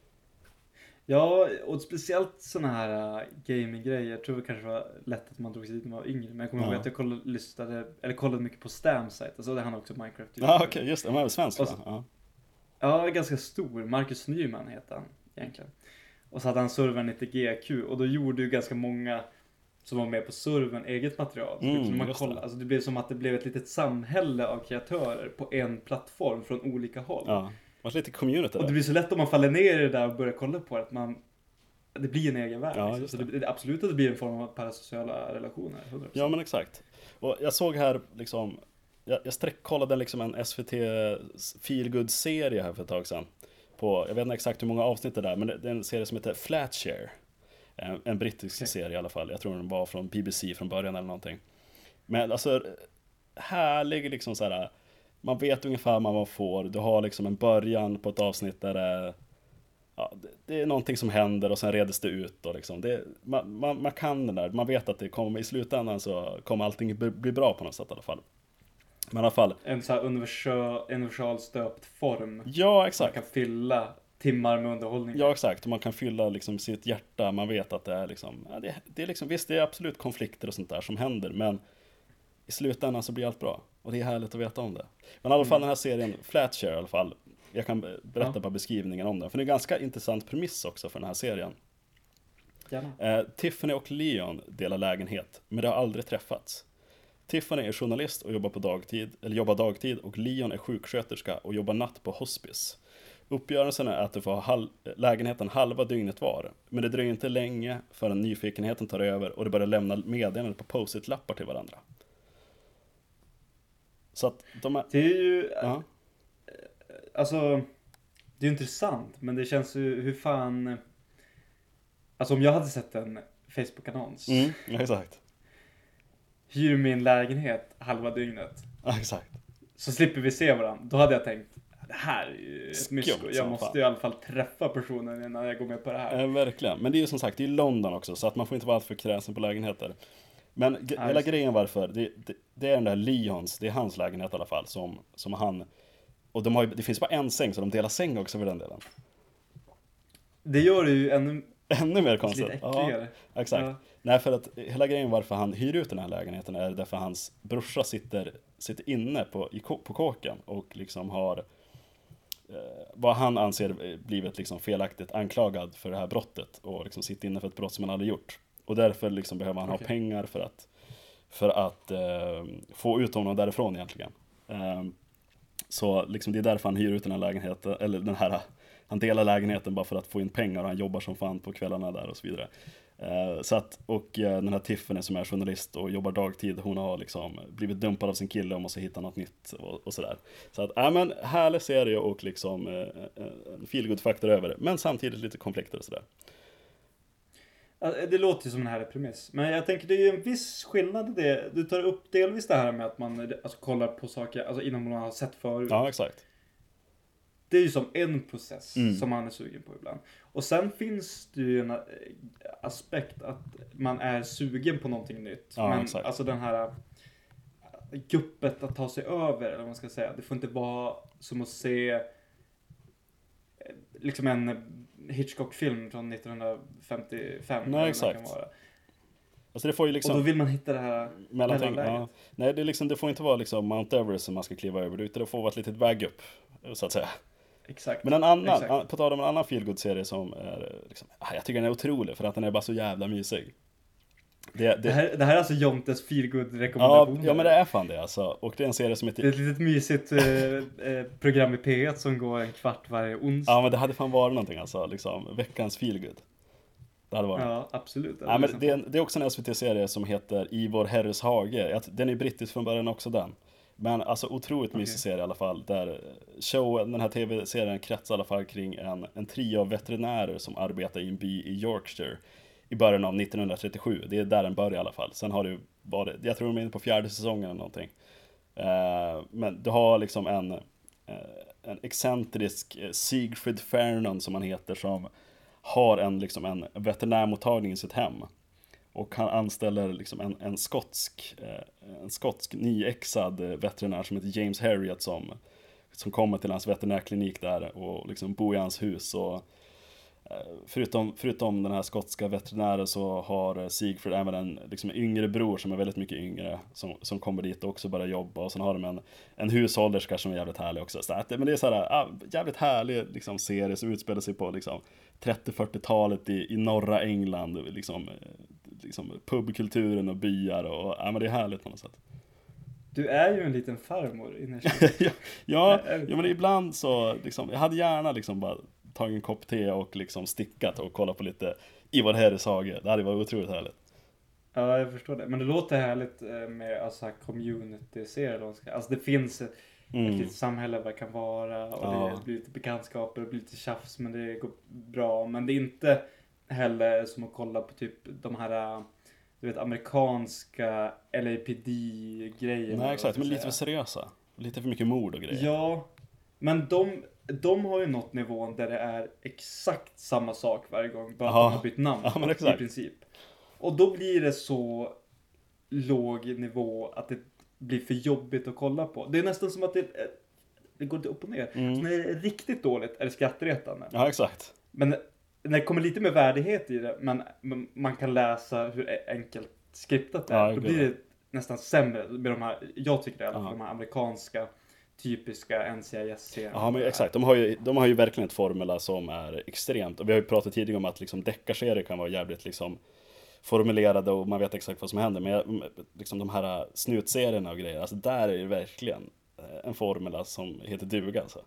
Ja, och speciellt såna här uh, gaming-grejer. Jag tror det kanske var lätt att man drog sig dit när man var yngre. Men jag kommer Ja. ihåg att jag kollade, lyssnade, eller kollade mycket på Stamsite. Alltså det handlar också om Minecraft. Ja okej, okay, just det, man är svensk Och va? så- Ja. Ja, ganska stor. Marcus Nyman heter han egentligen. Och så hade han servern lite G Q. Och då gjorde ju ganska många som var med på servern eget material. Så Mm, liksom man just kollade, det. alltså det blev som att det blev ett litet samhälle av kreatörer på en plattform från olika håll. Ja, var lite community Och det där. blir så lätt om man faller ner i det där och börjar kolla på det, att man, det blir en egen värld. Ja, liksom. just Så det. det, det, absolut att det blir en form av parasociala relationer. hundra procent. Ja men exakt. Och jag såg här liksom, jag, jag sträckkollade liksom en S V T feelgood-serie här för ett tag sedan. På, jag vet inte exakt hur många avsnitt det är, men det, det är en serie som heter Flatshare. En, en brittisk Okej. serie i alla fall. Jag tror den var från B B C från början eller någonting. Men alltså, härlig liksom så här. Man vet ungefär vad man får. Du har liksom en början på ett avsnitt där det är, ja, det, det är någonting som händer och sen redes det ut. Och liksom. det, man, man, man kan den där. Man vet att det kommer i slutändan så kommer allting bli, bli bra på något sätt i alla fall. Men i alla fall. En så här universal, universal stöpt form. Ja, Man exakt. kan fylla timmar med underhållning. Ja, exakt. Och man kan fylla liksom sitt hjärta. Man vet att det är liksom, ja, det, det är liksom, visst det är absolut konflikter och sånt där som händer, men i slutändan så blir allt bra. Och det är härligt att veta om det. Men i alla fall Mm. den här serien, Flatshare i alla fall. Jag kan berätta Ja. på beskrivningen om den. För det är en ganska intressant premiss också för den här serien. Gärna. Eh, Tiffany och Leon delar lägenhet, men det har aldrig träffats. Tiffany är journalist och jobbar på dagtid, eller jobbar dagtid, och Leon är sjuksköterska och jobbar natt på hospice. Uppgörelsen är att de får ha hal- lägenheten halva dygnet var, men det dröjer inte länge förrän nyfikenheten tar över och de börjar lämna meddelanden på post-it-lappar till varandra. Så att de är... Det är ju, Ja, alltså, det är ju intressant, men det känns ju, hur fan, alltså om jag hade sett en Facebook-annons, mm, ja, exakt. hyr min lägenhet halva dygnet, Ja, exakt. så slipper vi se varandra. Då hade jag tänkt, det här är ju ett Skumt mysko. som Jag måste fan. ju i alla fall träffa personen innan jag går med på det här. Eh, verkligen, men det är ju som sagt, det är London också, så att man får inte vara alltför kräsen på lägenheter. Men ge- Ja, hela just det. grejen varför, det, det, det är den där Leons, det är hans lägenhet i alla fall, som, som han, och de har ju, det finns bara en säng, så de delar säng också för den delen. Det gör det ju ännu Ännu mer lite konstigt. äckligare. Ja, exakt. Ja. Nej, för att hela grejen varför han hyr ut den här lägenheten är därför hans brorsa sitter, sitter inne på, i, ko- på kåken och liksom har eh, vad han anser blivit liksom felaktigt anklagad för det här brottet och liksom sitter inne för ett brott som han aldrig gjort. Och därför liksom behöver han Okej. ha pengar för att, för att eh, få ut honom därifrån egentligen. Eh, så liksom det är därför han hyr ut den här lägenheten, eller den här, han delar lägenheten bara för att få in pengar och han jobbar som fan på kvällarna där och så vidare. Uh, så att, och uh, den här Tiffany som är journalist och jobbar dagtid, hon har liksom blivit dumpad av sin kille och måste hitta något nytt och, och sådär. Så att, ja men härlig serie och liksom uh, en feelgood-faktor över det, men samtidigt lite konflikter och sådär. Det låter ju som en härlig premiss. Men jag tänker det är ju en viss skillnad i det. Du tar upp delvis det här med att man alltså, kollar på saker alltså, innan man har sett förut. Ja, exakt. Det är ju som en process mm. som man är sugen på ibland. Och sen finns det ju en aspekt att man är sugen på någonting nytt. Ja, men exakt. alltså den här guppet att ta sig över, eller vad man ska säga. Det får inte vara som att se liksom en Hitchcock-film från nittonhundrafemtiofem. Nej, exakt. Alltså det får ju liksom... Och då vill man hitta det här mellanting. Ja. Nej, det, är liksom, det får inte vara liksom Mount Everest som man ska kliva över, utan det får vara ett litet väg upp, så att säga. Exakt. Men en annan, Exakt. på tal om en annan feelgood-serie som är liksom, jag tycker den är otrolig för att den är bara så jävla mysig. Det, det... Det, här, det här är alltså Jontes feelgood-rekommendationer. Ja, ja, men det är fan det alltså. Och det är en serie som heter... Det är ett litet mysigt eh, eh, program i P ett som går en kvart varje onsdag. Ja, men det hade fan varit någonting alltså, liksom, veckans feelgood. Det hade varit. Ja, absolut. Ja, men det, är, det är också en S V T-serie som heter I vår herres hage. Den är brittisk från början också, den. Men alltså otroligt mysig okay. serie i alla fall. Där show, den här tv-serien kretsar i alla fall kring en, en trio av veterinärer som arbetar i en by i Yorkshire i början av nittonhundratrettiosju. Det är där den börjar i alla fall. Sen har det varit, jag tror de är inne på fjärde säsongen eller någonting. Uh, men du har liksom en, uh, en excentrisk uh, Siegfried Fernon som han heter, som har en, liksom en veterinärmottagning i sitt hem. Och han anställer liksom en, en skotsk eh, en skotsk nyexad veterinär som heter James Harriet som, som kommer till hans veterinärklinik där och liksom bor i hans hus. Och, eh, förutom, förutom den här skotska veterinären så har Siegfried även en liksom yngre bror som är väldigt mycket yngre som, som kommer dit och också börjar jobba. Och sen har de en, en hushållerska som är jävligt härlig också. Så att, men det är så här, ah, jävligt härlig liksom, serie som utspelar sig på liksom, trettio-fyrtiotalet i, i norra England. Liksom, liksom pubkulturen och byar och ja, men det är härligt på något sätt. Du är ju en liten farmor ja, ja, ja, men ibland så liksom, jag hade gärna liksom bara tagit en kopp te och liksom stickat och kollat på lite I vår herres hage. Det hade varit otroligt härligt. Ja, jag förstår det. Men det låter härligt med alltså community-serier. Alltså det finns ett, mm. ett litet samhälle vad det kan vara och ja. Det blir lite bekantskaper och blir lite tjafs, men det går bra. Men det är inte heller som att kolla på typ de här, du vet, amerikanska L A P D-grejer. Nej, exakt, men lite för seriösa. Lite för mycket mord och grejer. Ja, men de, de har ju nått nivån där det är exakt samma sak varje gång. Bara ja. att de har bytt namn, ja, men exakt. I princip. Och då blir det så låg nivå att det blir för jobbigt att kolla på. Det är nästan som att det, det går inte upp och ner. Mm. Så när det är riktigt dåligt är det skrattretande. Ja, exakt. Men när det kommer lite mer värdighet i det, men man kan läsa hur enkelt skriptat det är, ja, då blir det nästan sämre med de här, jag tycker det är, ja. De här amerikanska typiska N C I S-serierna. Ja, men exakt. De har, ju, de har ju verkligen ett formula som är extremt. Och vi har ju pratat tidigare om att liksom deckarserier kan vara jävligt liksom formulerade och man vet exakt vad som händer. Men liksom de här snutserierna och grejer, alltså där är det verkligen en formula som heter duga alltså.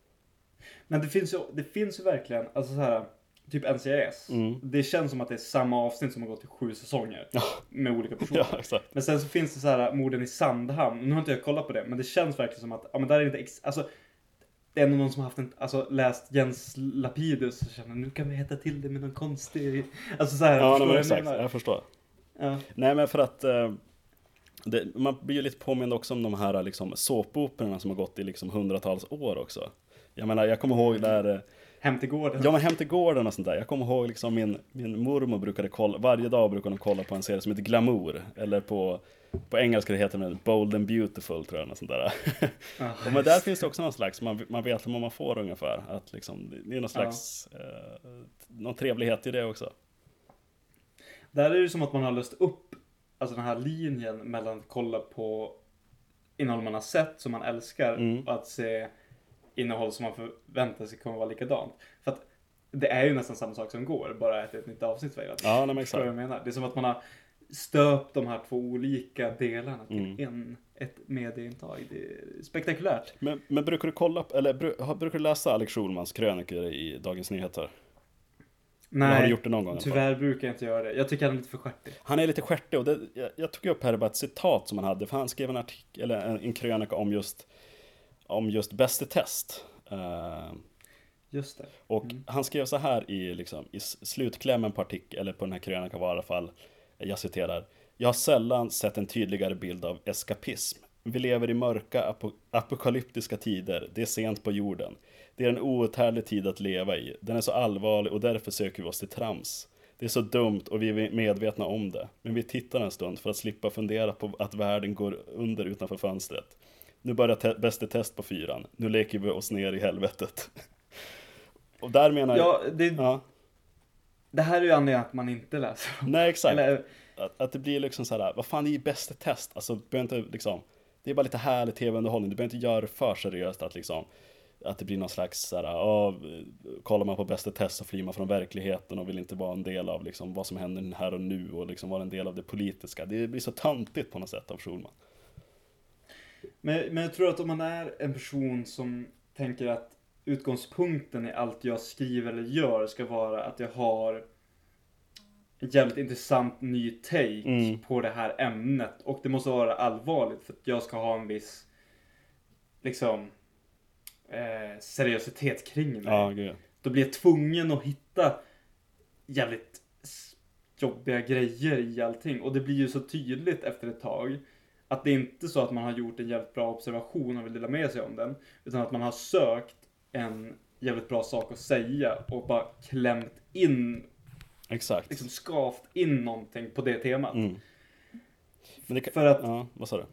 Men det finns ju, det finns ju verkligen, alltså så här, typ N C I S. Mm. Det känns som att det är samma avsnitt som har gått i sju säsonger. Ja. Med olika personer. Ja, exakt. Men sen så finns det så här morden i Sandhamn. Nu har inte jag kollat på det, men det känns verkligen som att ja, men där är inte ex- alltså det är nog någon som har haft en, alltså, läst Jens Lapidus och känner nu kan vi heta till det med någon konstig, alltså så här. Ja, nej, men exakt. Jag, jag förstår. Ja. Nej, men för att uh, det, man blir ju lite påmind också om de här liksom såpoperorna som har gått i liksom hundratals år också. Jag menar, jag kommer ihåg där Hem till gården. Ja, men Hem till gården och sånt där. Jag kommer ihåg liksom min, min mormor brukade kolla, varje dag brukade de kolla på en serie som heter Glamour. Eller på, på engelska det heter den Bold and Beautiful, tror jag. Och sånt där. Oh, och men där finns det också någon slags, man, man vet vad man får ungefär. Att liksom, det är någon slags, ja. eh, någon trevlighet i det också. Där är det som att man har löst upp alltså den här linjen mellan att kolla på innehåll man har sett som man älskar mm. och att se innehåll som man förväntar sig kommer vara likadant. För att det är ju nästan samma sak som går, bara ett, ett nytt avsnitt varje. Ja, nej, men exakt. Jag menar. Det är som att man har stöpt de här två olika delarna till mm. en, ett medieintag. Det är spektakulärt. Men, men brukar du kolla, eller brukar du läsa Alex Schulmans krönikor i Dagens Nyheter? Nej, har du gjort det någon gång? tyvärr brukar jag inte göra det. Jag tycker han är lite för stjärtig. Han är lite stjärtig och det, jag, jag tog upp här bara ett citat som han hade. För han skrev en artikel, eller en, en krönika om just, om just Bäst i test. Uh, Just det. Och mm. han skrev så här i, liksom, i slutklämmen på artikeln, eller på den här krönikan var i alla fall, jag citerar: jag har sällan sett en tydligare bild av eskapism. Vi lever i mörka ap- apokalyptiska tider. Det är sent på jorden. Det är en outhärdlig tid att leva i. Den är så allvarlig och därför söker vi oss till trams. Det är så dumt och vi är medvetna om det. Men vi tittar en stund för att slippa fundera på att världen går under utanför fönstret. Nu börjar te- Bäst i test på fyran. Nu leker vi oss ner i helvetet. Och där menar ja, det, ja. det här är ju anledningen att man inte läser. Nej, exakt. Eller, att, att det blir liksom så här, vad fan är ju Bäst i test? Alltså, du behöver inte liksom, det är bara lite härlig tv-underhållning. Du behöver inte göra det för seriöst att liksom, att det blir någon slags så här, ja, kollar man på Bäst i test så flyr man från verkligheten och vill inte vara en del av liksom vad som händer här och nu och liksom vara en del av det politiska. Det blir så tantigt på något sätt av Schulman. Men, men jag tror att om man är en person som tänker att utgångspunkten i allt jag skriver eller gör ska vara att jag har en jävligt intressant ny take mm. på det här ämnet. Och det måste vara allvarligt för att jag ska ha en viss liksom eh, seriositet kring mig. Ja, gud. Då blir jag tvungen att hitta jävligt jobbiga grejer i allting. Och det blir ju så tydligt efter ett tag att det är inte så att man har gjort en jävligt bra observation och vill dela med sig om den. Utan att man har sökt en jävligt bra sak att säga och bara klämt in, exakt, liksom skavt in någonting på det temat. Mm. Men det kan... För att ja, vad sa du?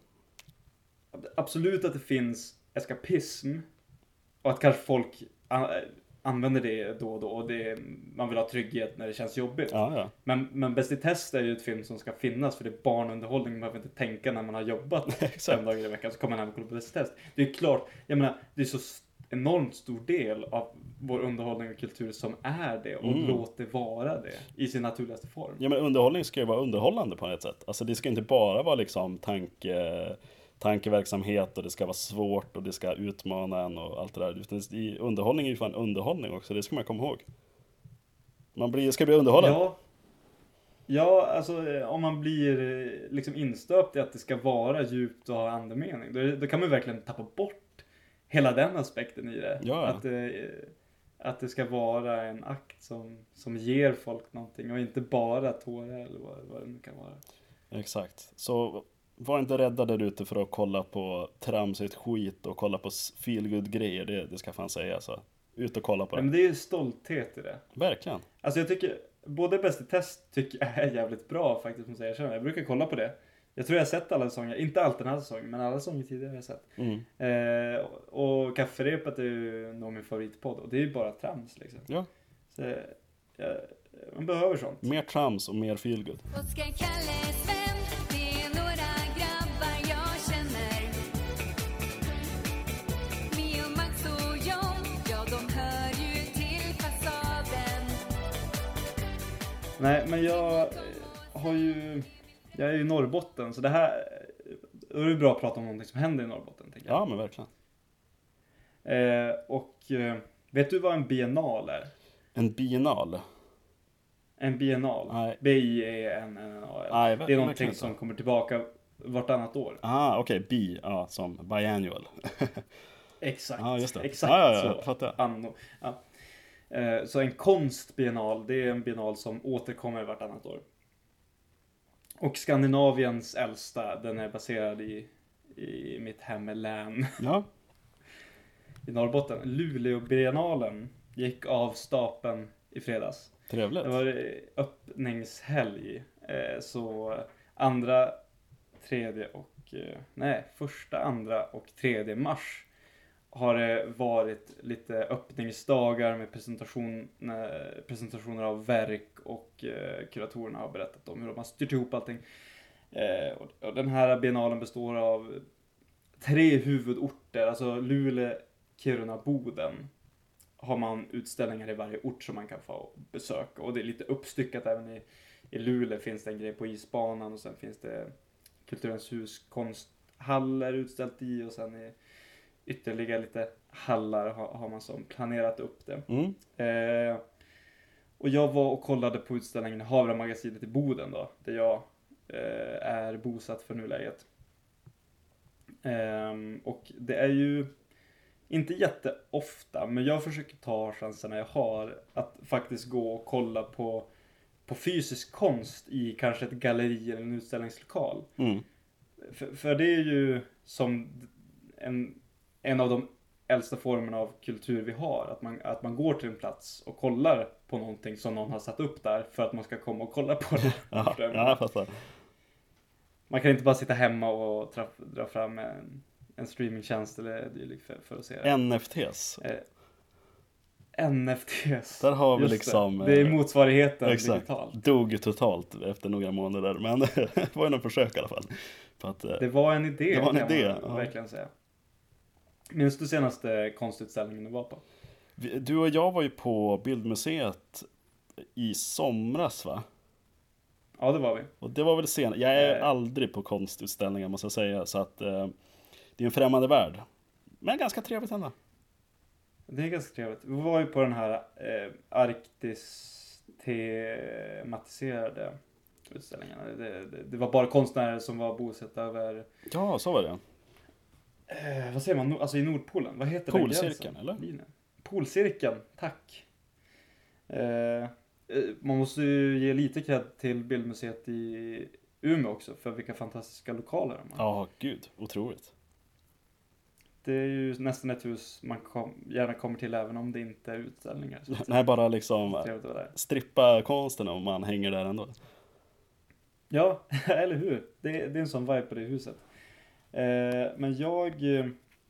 Absolut att det finns eskapism och att kanske folk använder det då och då och det, man vill ha trygghet när det känns jobbigt. Ja, ja. Men, men Bäst i test är ju ett film som ska finnas för det är barnunderhållning. Man behöver inte tänka när man har jobbat fem dagar i veckan så kommer man hem och kollar på Bäst i test. Det är klart, jag menar, det är så enormt stor del av vår underhållning och kultur som är det och mm. låt det vara det i sin naturligaste form. Ja, men underhållning ska ju vara underhållande på ett sätt. Alltså det ska inte bara vara liksom tanke, tankeverksamhet och det ska vara svårt och det ska utmana en och allt det där. Utan underhållning är ju fan underhållning också, det ska man komma ihåg. Man blir, ska bli underhållad. Ja. Ja, alltså om man blir liksom instöpt i att det ska vara djupt och ha andemening, då, då kan man verkligen tappa bort hela den aspekten i det. Ja. Att, eh, att det ska vara en akt som, som ger folk någonting och inte bara tårar eller vad, vad det nu kan vara. Exakt. Så var inte rädda där ute för att kolla på tramsigt skit och kolla på feelgood-grejer. Det, det ska fan säga så. Ut och kolla på det. Men det är ju stolthet i det. Verkligen. Alltså jag tycker, både Bäst i test tycker jag är jävligt bra faktiskt, måste jag erkänna. Jag brukar kolla på det. Jag tror jag har sett alla säsonger, inte allt den här säsongen, men alla säsonger tidigare har jag sett. Mm. Eh, och Kafferepet är ju nog min favoritpodd, och det är ju bara trams liksom. Ja. Så, ja, man behöver sånt. Mer trams och mer feelgood. Oskar, Kalle, Sven, det är några grabbar jag känner. Mio, Max och John, ja de hör ju till fasaden. Nej, men jag har ju... Jag är ju i Norrbotten, så det här... Då är det bra att prata om någonting som händer i Norrbotten, tänker jag. Ja, men verkligen. Eh, och eh, vet du vad en biennal är? En biennal? En biennal? Nej. B I E N N A L. Nej, det är någonting som kommer tillbaka vartannat år. Ah, okej. Okay. Bi, ja, som biannual. Exakt. Ja, ah, just det. Exakt ah, ja, ja, så. Fattar. Anno. Ja. Eh, så en konstbiennal, det är en biennal som återkommer vartannat år. Och Skandinaviens äldsta, den är baserad i, i mitt hemlän. Ja. I Norrbotten. Luleåbiennalen gick av stapeln i fredags. Trevligt. Det var öppningshelg. Så andra, tredje och... Nej, första, andra och tredje mars har det varit lite öppningsdagar med presentation, presentationer av verk, och kuratorerna har berättat om hur de har styrt ihop allting. Och den här biennalen består av tre huvudorter, alltså Luleå, Kiruna, Boden. Har man utställningar i varje ort som man kan få besöka. Och det är lite uppstyckat även i, i Luleå finns det en grej på isbanan. Och sen finns det Kulturens hus konsthallar utställt i. Och sen i ytterligare lite hallar har, har man som planerat upp det. Mm. Eh, Och jag var och kollade på utställningen Havre-magasinet i Boden då, där jag eh, är bosatt för nuläget. Ehm, och det är ju inte jätteofta, men jag försöker ta chansen när jag har att faktiskt gå och kolla på, på fysisk konst i kanske ett galleri eller en utställningslokal. Mm. För, för det är ju som en, en av de äldsta formerna av kultur vi har. Att man, att man går till en plats och kollar på någonting som någon har satt upp där för att man ska komma och kolla på det. Ja, ja, jag fattar. Man kan inte bara sitta hemma och tra, dra fram en, en streamingtjänst eller dylikt för, för att se det. N F Ts. Eh, N F Ts. Där har vi Just liksom... Det. det är motsvarigheten exakt. digitalt. Dog ju totalt efter några månader. Men det var ju någon försök i alla fall. För att, Det var en idé, det var en kan idé, man ja. verkligen säga. Minns du senaste konstutställningen du var på? vi- du och jag var ju på Bildmuseet i somras, va? Ja, det var vi. Och det var väl sen. Jag är Eh. aldrig på konstutställningar, måste jag säga. Så att eh, det är en främmande värld. Men ganska trevligt ändå. Det är ganska trevligt. Vi var ju på den här eh, Arktis-tematiserade utställningen. Det, det, det var bara konstnärer som var bosatta över... Ja, så var det. Eh, vad säger man? No- Alltså i Nordpolen. Vad heter Polcirkeln, den gränsen? eller? Linjen. Polcirkeln, tack. Eh, eh, man måste ju ge lite cred till Bildmuseet i Umeå också. För vilka fantastiska lokaler de har. Ja, gud. Otroligt. Det är ju nästan ett hus man kom, gärna kommer till även om det inte är utställningar. Så Nej, bara liksom trevligt att vara där. strippa konsten om man hänger där ändå. Ja, eller hur? Det, det är en sån vibe på det huset. Eh, men jag... eh,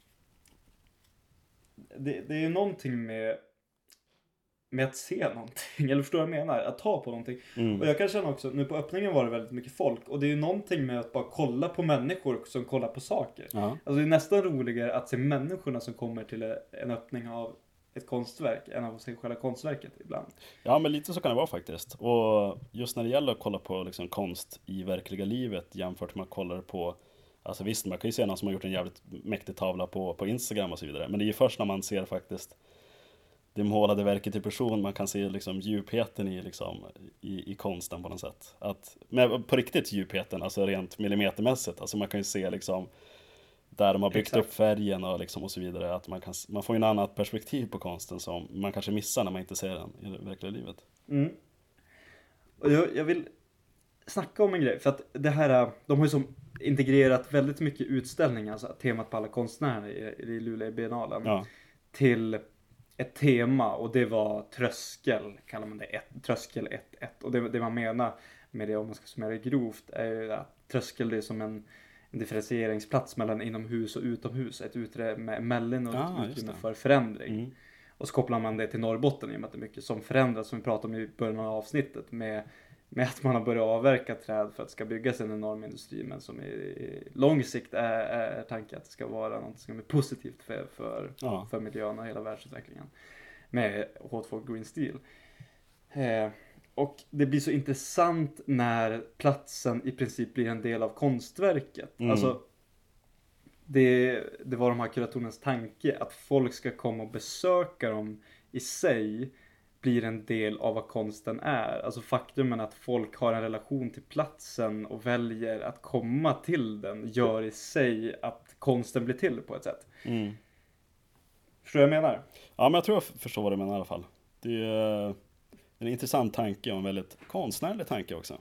Det, det är någonting med, med att se någonting. Eller förstår du vad jag menar? Att ta på någonting. Mm. Och jag kan känna också, nu på öppningen var det väldigt mycket folk. Och det är ju någonting med att bara kolla på människor som kollar på saker. Ja. Alltså det är nästan roligare att se människorna som kommer till en öppning av ett konstverk än att se själva konstverket ibland. Ja, men lite så kan det vara faktiskt. Och just när det gäller att kolla på liksom konst i verkliga livet jämfört med att kolla på, alltså visst, man kan ju se någon som har gjort en jävligt mäktig tavla på, på Instagram och så vidare. Men det är ju först när man ser faktiskt det målade verket i person man kan se liksom djupheten i, liksom, i, i konsten på något sätt. Att, med, på riktigt djupheten, alltså rent millimetermässigt. Alltså man kan ju se liksom där de har byggt Exakt. upp färgen och, liksom och så vidare. Att man, kan, man får ju en annat perspektiv på konsten som man kanske missar när man inte ser den i det verkliga livet. Mm. Och jag, jag vill snacka om en grej. För att det här, de har ju som integrerat väldigt mycket utställningar, alltså temat på alla konstnärer i, i Luleå-biennalen, Ja. till ett tema, och det var tröskel, kallar man det, ett, tröskel ett ett. Och det, det man menar med det, om man ska summera det grovt, är ju att tröskel det är som en, en differentieringsplats mellan inomhus och utomhus, ett utrymme mellan och ett Ah, just utrymme det. för förändring. Mm. Och så kopplar man det till Norrbotten i och med att det är mycket som förändras, som vi pratade om i början av avsnittet, med, med att man har börjat avverka träd för att det ska byggas en enorm industri, men som i, i lång sikt är, är tanken att det ska vara något som är positivt för, för, Ja. för miljön och hela världsutvecklingen med H två Green Steel. Eh, och det blir så intressant när platsen i princip blir en del av konstverket. Mm. Alltså det, det var de här kuratorernas tanke att folk ska komma och besöka dem i sig blir en del av vad konsten är. Alltså faktumen att folk har en relation till platsen och väljer att komma till den gör i sig att konsten blir till på ett sätt. Mm. Förstår du vad jag menar? Ja, men jag tror jag förstår vad du menar i alla fall. Det är en intressant tanke och en väldigt konstnärlig tanke också.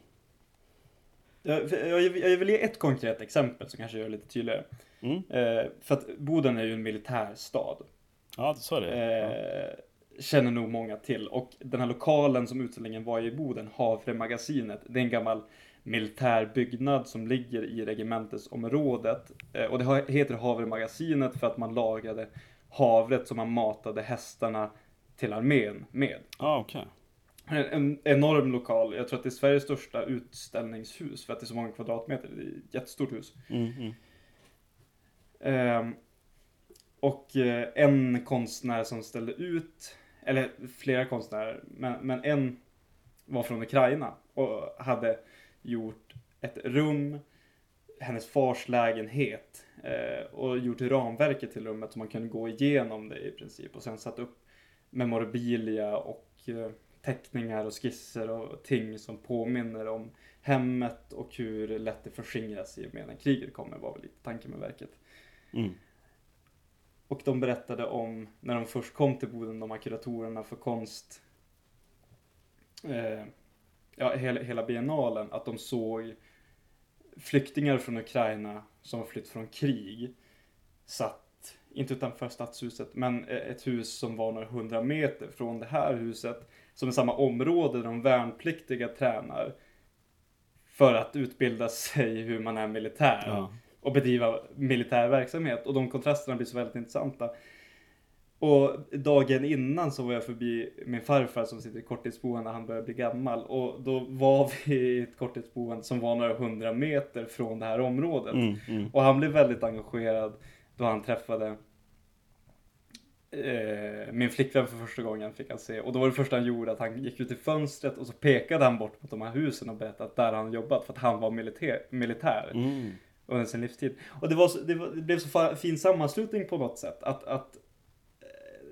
Jag, jag, jag vill ge ett konkret exempel som kanske gör det lite tydligare. Mm. Eh, för att Boden är ju en militärstad. Ja, så är det. Ja. Eh, känner nog många till. Och den här lokalen som utställningen var i Boden, Havre-magasinet, det är en gammal militärbyggnad som ligger i regementesområdet. Eh, och det har- heter Havre-magasinet för att man lagrade havret som man matade hästarna till armén med. Ja, okej. En, en enorm lokal. Jag tror att det är Sveriges största utställningshus för att det är så många kvadratmeter. Det är ett jättestort hus. Mm, mm. Ehm, och eh, en konstnär som ställde ut, eller flera konstnärer, men, men en var från Ukraina och hade gjort ett rum, hennes fars lägenhet, eh, och gjort ramverket till rummet så man kunde gå igenom det i princip och sen satt upp memorabilia och eh, teckningar och skisser och ting som påminner om hemmet och hur lätt det förskingras i och med när kriget kommer, var väl lite tanken med verket. Mm. Och de berättade om när de först kom till Boden, de här kuratorerna för konst, eh, ja, hela, hela biennalen, att de såg flyktingar från Ukraina som har flytt från krig satt, inte utanför stadshuset, men ett hus som var några hundra meter från det här huset, som är samma område där de värnpliktiga tränar för att utbilda sig hur man är militär. Ja. Och bedriva militär verksamhet. Och de kontrasterna blir så väldigt intressanta. Och dagen innan så var jag förbi min farfar som sitter i korttidsboende när han började bli gammal. Och då var vi i ett korttidsboende som var några hundra meter från det här området. Mm, mm. Och han blev väldigt engagerad då han träffade eh, min flickvän för första gången, fick han se. Och då var det första han gjorde att han gick ut i fönstret och så pekade han bort mot de här husen och berättade att där han jobbat för att han var militär. militär. Mm. Under sin livstid. Och det, var så, det, var, det blev så fa- fin sammanslutning på något sätt. Att, att, eh,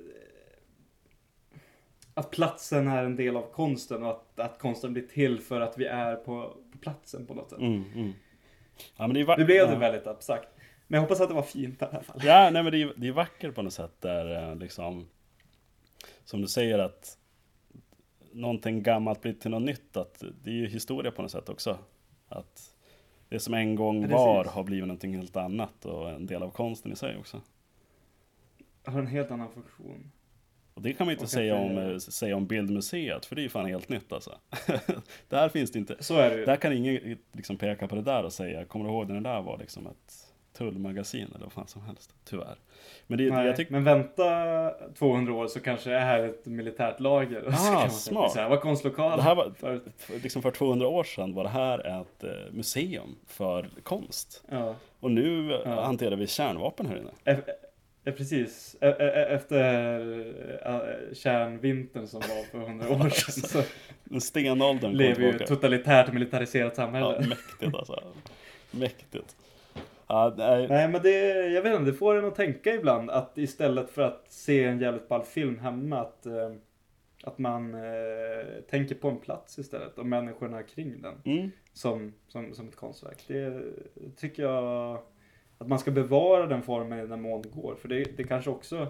att platsen är en del av konsten och att, att konsten blir till för att vi är på, på platsen på något sätt. Mm, mm. Ja, men det, är vack- Nu blev det ja. väldigt abstrakt. Men jag hoppas att det var fint i alla fall. Ja, nej, men det är, det är vackert på något sätt där eh, liksom, som du säger, att någonting gammalt blir till något nytt, att det är ju historia på något sätt också. Att det som en gång Precis. var har blivit någonting helt annat och en del av konsten i sig också. Har en helt annan funktion. Och det kan man ju inte Och säga kanske- om, eh, säga om Bildmuseet, för det är ju fan helt nytt alltså. Där finns det inte. Så är det ju. Där kan ingen liksom peka på det där och säga, kommer du ihåg när det där var liksom ett tullmagasin eller vad fan som helst, tyvärr. Men det, Nej, jag tycker... men vänta tvåhundra år så kanske det här är ett militärt lager. Och så Ah, kan man smart. säga, det var konstlokal. Det här var, förut. liksom för tvåhundra år sedan var det här ett eh, museum för konst. Ja. Och nu eh, Ja. hanterar vi kärnvapen här inne. E- e- precis. E- e- efter uh, kärnvintern som var för hundra år sedan så Den stenåldern kom lever ju ett tillbaka. totalitärt militariserat samhälle. Ja, mäktigt alltså. Mäktigt. Ja, nej. Nej, men det, jag vet inte, det får en att tänka ibland att istället för att se en jävligt ball film hemma, att, eh, att man eh, tänker på en plats istället och människorna kring den Mm. som, som, som ett konstverk. Det tycker jag att man ska bevara den formen i den mån det går, för det, det kanske också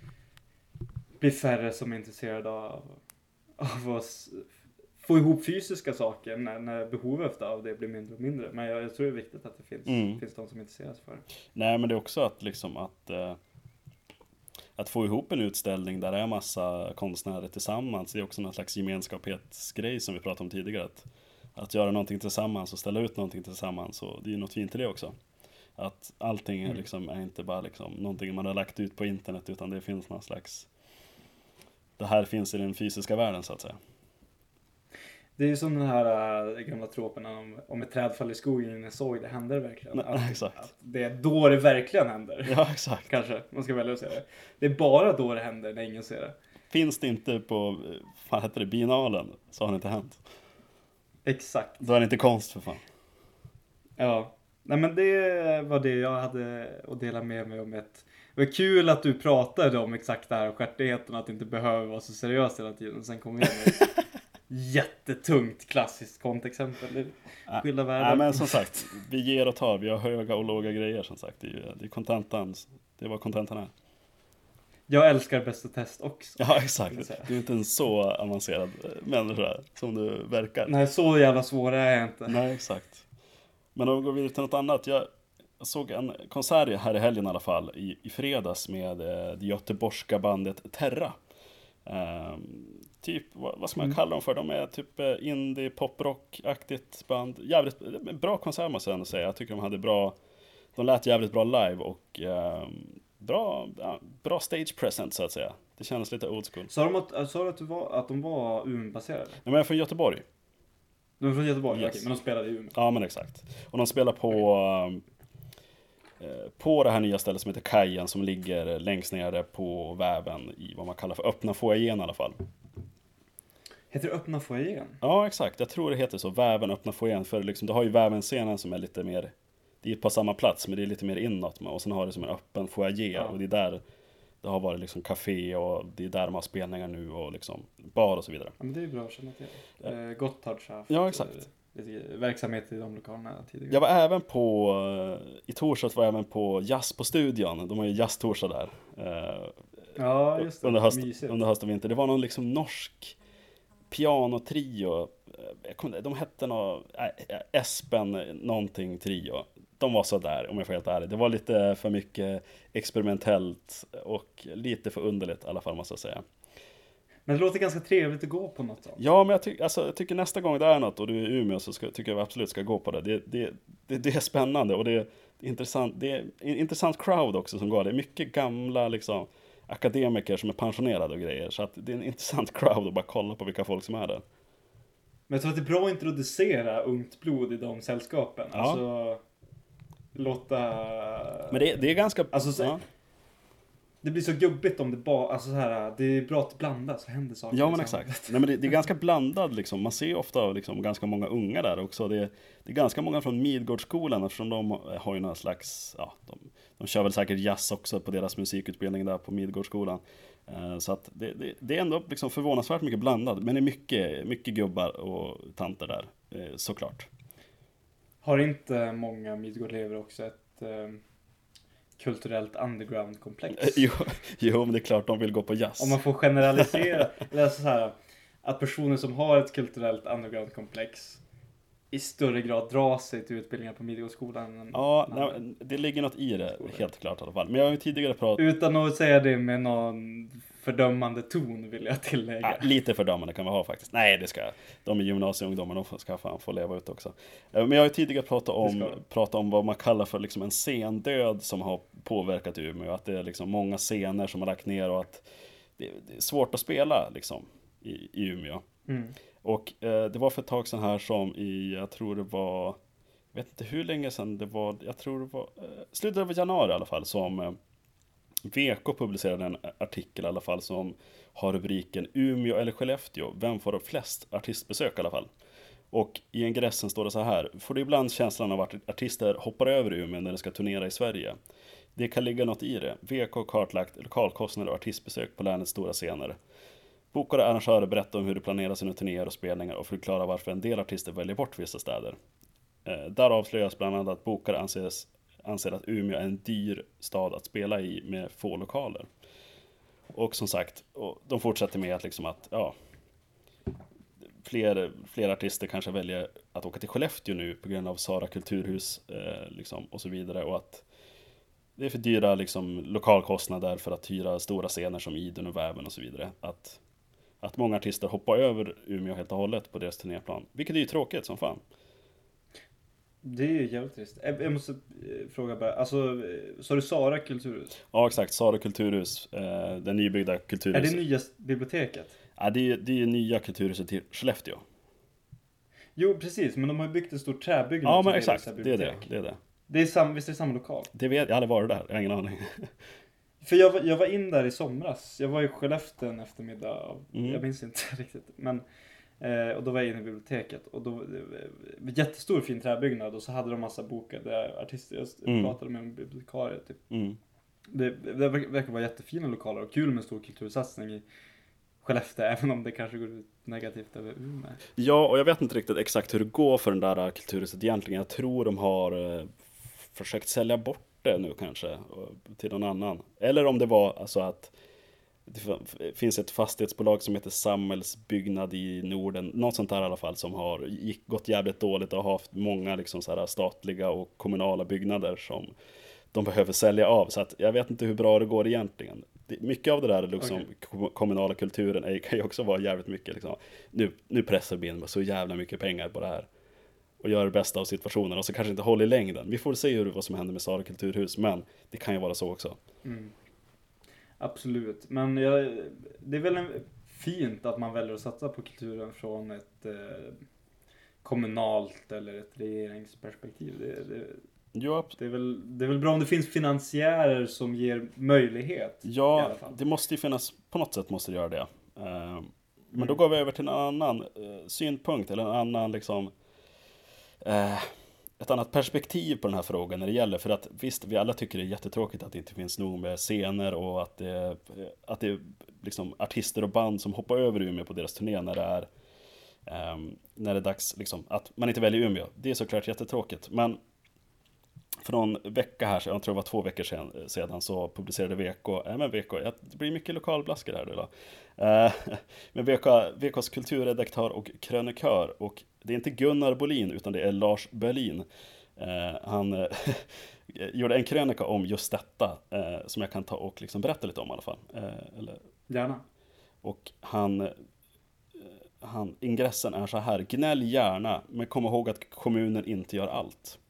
blir färre som är intresserade av, av att få ihop fysiska saker när, när behovet av det blir mindre och mindre. Men jag, jag tror det är viktigt att det finns, Mm. finns de som intresserar sig för det. Nej, men det är också att liksom att eh, att få ihop en utställning där det är massa konstnärer tillsammans, det är också någon slags gemenskapsgrej som vi pratade om tidigare, att, att göra någonting tillsammans och ställa ut någonting tillsammans, och det är ju något fint i det också. Att allting är, liksom, är inte bara liksom någonting man har lagt ut på internet, utan det finns någon slags, det här finns i den fysiska världen så att säga. Det är ju som den här äh, gamla tropen om, om ett träd faller i skogen innan såg, det händer verkligen. Nej, Att, exakt. att det är då det verkligen händer. Ja, exakt. Kanske, man ska välja att säga det. Det är bara då det händer när ingen ser det. Finns det inte på, vad heter det, biennalen, så har det inte hänt. Exakt. Då är det inte konst för fan. Ja. Nej, men det var det jag hade att dela med mig om. Ett det var kul att du pratade om exakt det här och stjärtigheten, att det inte behöver vara så seriöst hela tiden. Sen kom vi in med ett jättetungt klassiskt kontexempel. Det är skilda världar. Ja, men som sagt, vi ger och tar, vi har höga och låga grejer som sagt. Det är, ju- det är kontentan, det var kontentan är. Jag älskar Bästa test också. Ja, exakt. Kan jag säga. Du är inte en så avancerad eh, människa som du verkar. Nej, så jävla svåra är jag inte. Nej, exakt. Men om vi går vidare till något annat. Jag såg en konsert här i helgen i alla fall, i, i fredags med eh, det göteborgska bandet Terra. Ehm, typ, vad, vad ska man Mm. kalla dem för? De är typ eh, indie, poprock-aktigt band. Jävligt bra konsert måste jag ändå säga. Jag tycker de hade bra, de lät jävligt bra live och ehm, bra, ja, bra stage presence så att säga. Det kändes lite old school. Sa de att, sa du att, du var, att de var Umeå-baserade? Ja, men jag är från Göteborg. De är från Göteborg, Yes. okej, men de spelade i Umeå. Ja, men exakt. Och de spelar på eh, på det här nya stället som heter Kajen, som ligger längst nere på väven i vad man kallar för öppna foajén i alla fall. Heter det Öppna foajén? Ja, exakt. Jag tror det heter så. Väven, öppna foajén. För liksom, du har ju väven-scenen som är lite mer, det är på samma plats, men det är lite mer inåt. Och sen har det som en öppen foajé. Ja. Och det är där Det har varit liksom café och det är där de har spelningar nu och liksom bar och så vidare. Ja, men det är bra att känna till. Ja. Eh, Gotthard har haft Ja, exakt. eh, lite verksamhet i de lokalerna tidigare. Jag var även på, i torsdags var jag även på Jazz på studion. De har ju jazz-torsdag där. Eh, Ja, just det. under, höst, Mysigt. under höst och vinter. Det var någon liksom norsk pianotrio. Jag kommer inte- De hette någon äh, Espen någonting trio. De var så där, om jag får helt ärlig. Det var lite för mycket experimentellt och lite för underligt i alla fall, måste jag säga. Men det låter ganska trevligt att gå på något sånt. Ja, men jag, ty- alltså, jag tycker nästa gång det är något och du är i Umeå så ska, tycker jag absolut ska gå på det. Det, det, det, det är spännande och det är, det är intressant. Det är en intressant crowd också som går. Det är mycket gamla liksom, akademiker som är pensionerade och grejer. Så att det är en intressant crowd att bara kolla på vilka folk som är där. Men jag tror att det är bra att introducera ungt blod i de sällskapen. Ja. Alltså, låta... Men det, det är ganska... Alltså, så, ja. det blir så gubbigt om det bara... Alltså så här, det är bra att det blandas, så händer saker. Ja, men i exakt. samhället. Nej, men det, det är ganska blandad liksom. Man ser ju ofta liksom, ganska många unga där också. Det, det är ganska många från Midgårdsskolan eftersom de har ju några slags... Ja, de, de kör väl säkert jazz också på deras musikutbildning där på Midgårdsskolan. Eh, så att det, det, det är ändå liksom förvånansvärt mycket blandad. Men det är mycket, mycket gubbar och tanter där, eh, såklart. Har inte många Midgårdselever också ett eh, kulturellt underground-komplex? Eh, jo, jo, men det är klart de vill gå på jazz. Om man får generalisera, eller alltså så här, att personer som har ett kulturellt underground-komplex i större grad drar sig till utbildningar på Midgårdsskolan. än- Ja, än nej, andra. det ligger något i det, helt klart i alla fall. Men jag har ju tidigare pratat... Utan att säga det med någon fördömande ton vill jag tillägga. Ja, lite fördömande kan man ha faktiskt. Nej, det ska de är gymnasieungdomar, de får- ska fan få leva ut också. Eh, Men jag har ju tidigare pratat om, Det ska. pratat om vad man kallar för liksom en scendöd som har påverkat Umeå. Att det är liksom många scener som har lagt ner och att det, det är svårt att spela liksom i, i Umeå. Mm. Och eh, det var för ett tag sedan här som i, jag tror det var, jag vet inte hur länge sedan det var, jag tror det var eh, slutet av januari i alla fall, som eh, V K publicerade en artikel i alla fall som har rubriken Umeå eller Skellefteå, vem får flest artistbesök i alla fall. Och i ingressen står det så här: får du ibland känslan av att artister hoppar över Umeå när de ska turnera i Sverige? Det kan ligga något i det. V K har kartlagt lokalkostnader och artistbesök på länets stora scener. Bokare och arrangörer berättar om hur de planerar sina turnéer och spelningar och förklarar varför en del artister väljer bort vissa städer. Eh, där avslöjas bland annat att bokare anses, anser att Umeå är en dyr stad att spela i med få lokaler. Och som sagt, och de fortsätter med att, liksom att ja, fler, fler artister kanske väljer att åka till Skellefteå nu på grund av Sara kulturhus eh, liksom, och så vidare. Och att det är för dyra liksom, lokalkostnader för att hyra stora scener som Idun och Väven och så vidare. Att, att många artister hoppar över Umeå helt och hållet på deras turnéplan. Vilket är ju tråkigt som fan. Det är ju jävligt trist. Jag jag måste eh, fråga bara, alltså, eh, sa du Sara kulturhus? Ja, exakt. Sara kulturhus, eh, den nybyggda Är kulturhuset. det nya biblioteket? Ja, det är det är nya kulturhuset till Skellefteå. Jo, precis, men de har ju byggt en stor träbyggnad. Ja, som men delar exakt. så här Det är det. bibliotek. det, är det. Det är sam, visst är det samma lokal? Det vet jag, aldrig varit där. Jag har ingen aning. För jag, var- jag var in där i somras. Jag var i Skellefteå en eftermiddag. av- Mm. Jag minns inte riktigt. Men, eh, och då var jag inne i biblioteket. Och då, eh, jättestor fin träbyggnad. Och så hade de massa bokade artister. Jag Mm. pratade med en bibliotekarie. Typ. Mm. Det, det verkar verkar vara jättefina lokaler. Och kul med en stor kultursatsning i Skellefteå. Även om det kanske går ut negativt över Umeå. Ja, och jag vet inte riktigt exakt hur det går för den där kulturhuset egentligen. Jag tror de har eh, försökt sälja bort det nu kanske och- till någon annan. Eller om det var alltså att det f- finns ett fastighetsbolag som heter Samhällsbyggnad i Norden, något sånt där i alla fall, som har gick, gått jävligt dåligt och har haft många liksom så här statliga och kommunala byggnader som de behöver sälja av. Så att jag vet inte hur bra det går egentligen. Det, mycket av det där liksom, Okej. kom- kommunala kulturen är, kan ju också vara jävligt mycket liksom, nu, nu pressar vi in så jävla mycket pengar på det här och gör det bästa av situationen och så kanske inte håller i längden. Vi får se hur, vad som händer med Sara kulturhus, men det kan ju vara så också. Mm. Absolut. Men jag, det är väl en, fint att man väljer att satsa på kulturen från ett eh, kommunalt eller ett regeringsperspektiv. Det, det, Jo, ab- det, är väl, det är väl bra om det finns finansiärer som ger möjlighet. i ja, alla fall. det måste ju finnas, på något sätt måste det göra det. Eh, men Mm. då går vi över till en annan eh, synpunkt eller en annan liksom eh, ett annat perspektiv på den här frågan när det gäller, för att visst, vi alla tycker det är jättetråkigt att det inte finns nog med scener och att det, att det är liksom artister och band som hoppar över Umeå på deras turné när det är um, när det är dags liksom, att man inte väljer Umeå. Det är såklart jättetråkigt, men för någon vecka här, jag tror det var två veckor sedan, sedan så publicerade V K, äh, men V K, det blir mycket lokalblaskor här då. Uh, men V K, V K:s kulturredaktör och krönikör, och det är inte Gunnar Bolin utan det är Lars Berlin. Uh, han uh, gjorde en krönika om just detta uh, som jag kan ta och liksom berätta lite om i alla fall. Uh, eller... Gärna. Och han, uh, han, ingressen är så här: gnäll gärna, men kom ihåg att kommunen inte gör allt.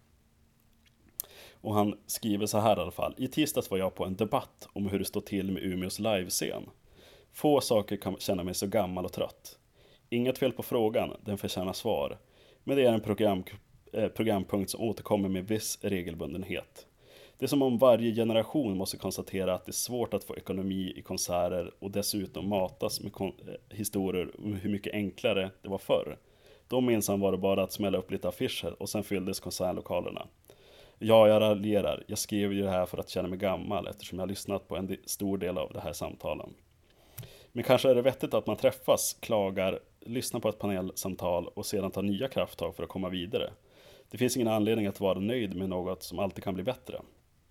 Och han skriver så här i alla fall: i tisdags var jag på en debatt om hur det står till med Umeås livescen. Få saker kan känna mig så gammal och trött. Inget fel på frågan, den förtjänar svar. Men det är en program, eh, programpunkt som återkommer med viss regelbundenhet. Det är som om varje generation måste konstatera att det är svårt att få ekonomi i konserter och dessutom matas med kon- eh, historier om hur mycket enklare det var förr. Då minsann var det bara att smälla upp lite affischer och sen fylldes konsertlokalerna. Ja, jag raljerar. Jag skrev ju det här för att känna mig gammal eftersom jag har lyssnat på en stor del av det här samtalen. Men kanske är det vettigt att man träffas, klagar, lyssnar på ett panelsamtal och sedan tar nya krafttag för att komma vidare. Det finns ingen anledning att vara nöjd med något som alltid kan bli bättre.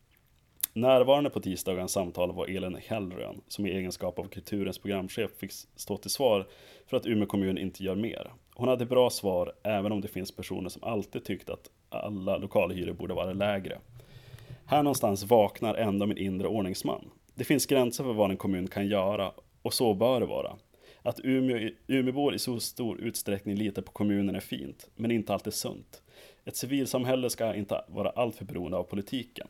Närvarande på tisdagens samtal var Elin Hellrön, som i egenskap av kulturens programchef fick stå till svar för att Umeå kommun inte gör mer. Hon hade bra svar, även om det finns personer som alltid tyckt att alla lokalhyror borde vara lägre. Här någonstans vaknar ändå min inre ordningsman. Det finns gränser för vad en kommun kan göra, och så bör det vara. Att Umeå, Umeåbor i så stor utsträckning litar på kommunen är fint, men inte alltid sunt. Ett civilsamhälle ska inte vara alltför beroende av politiken.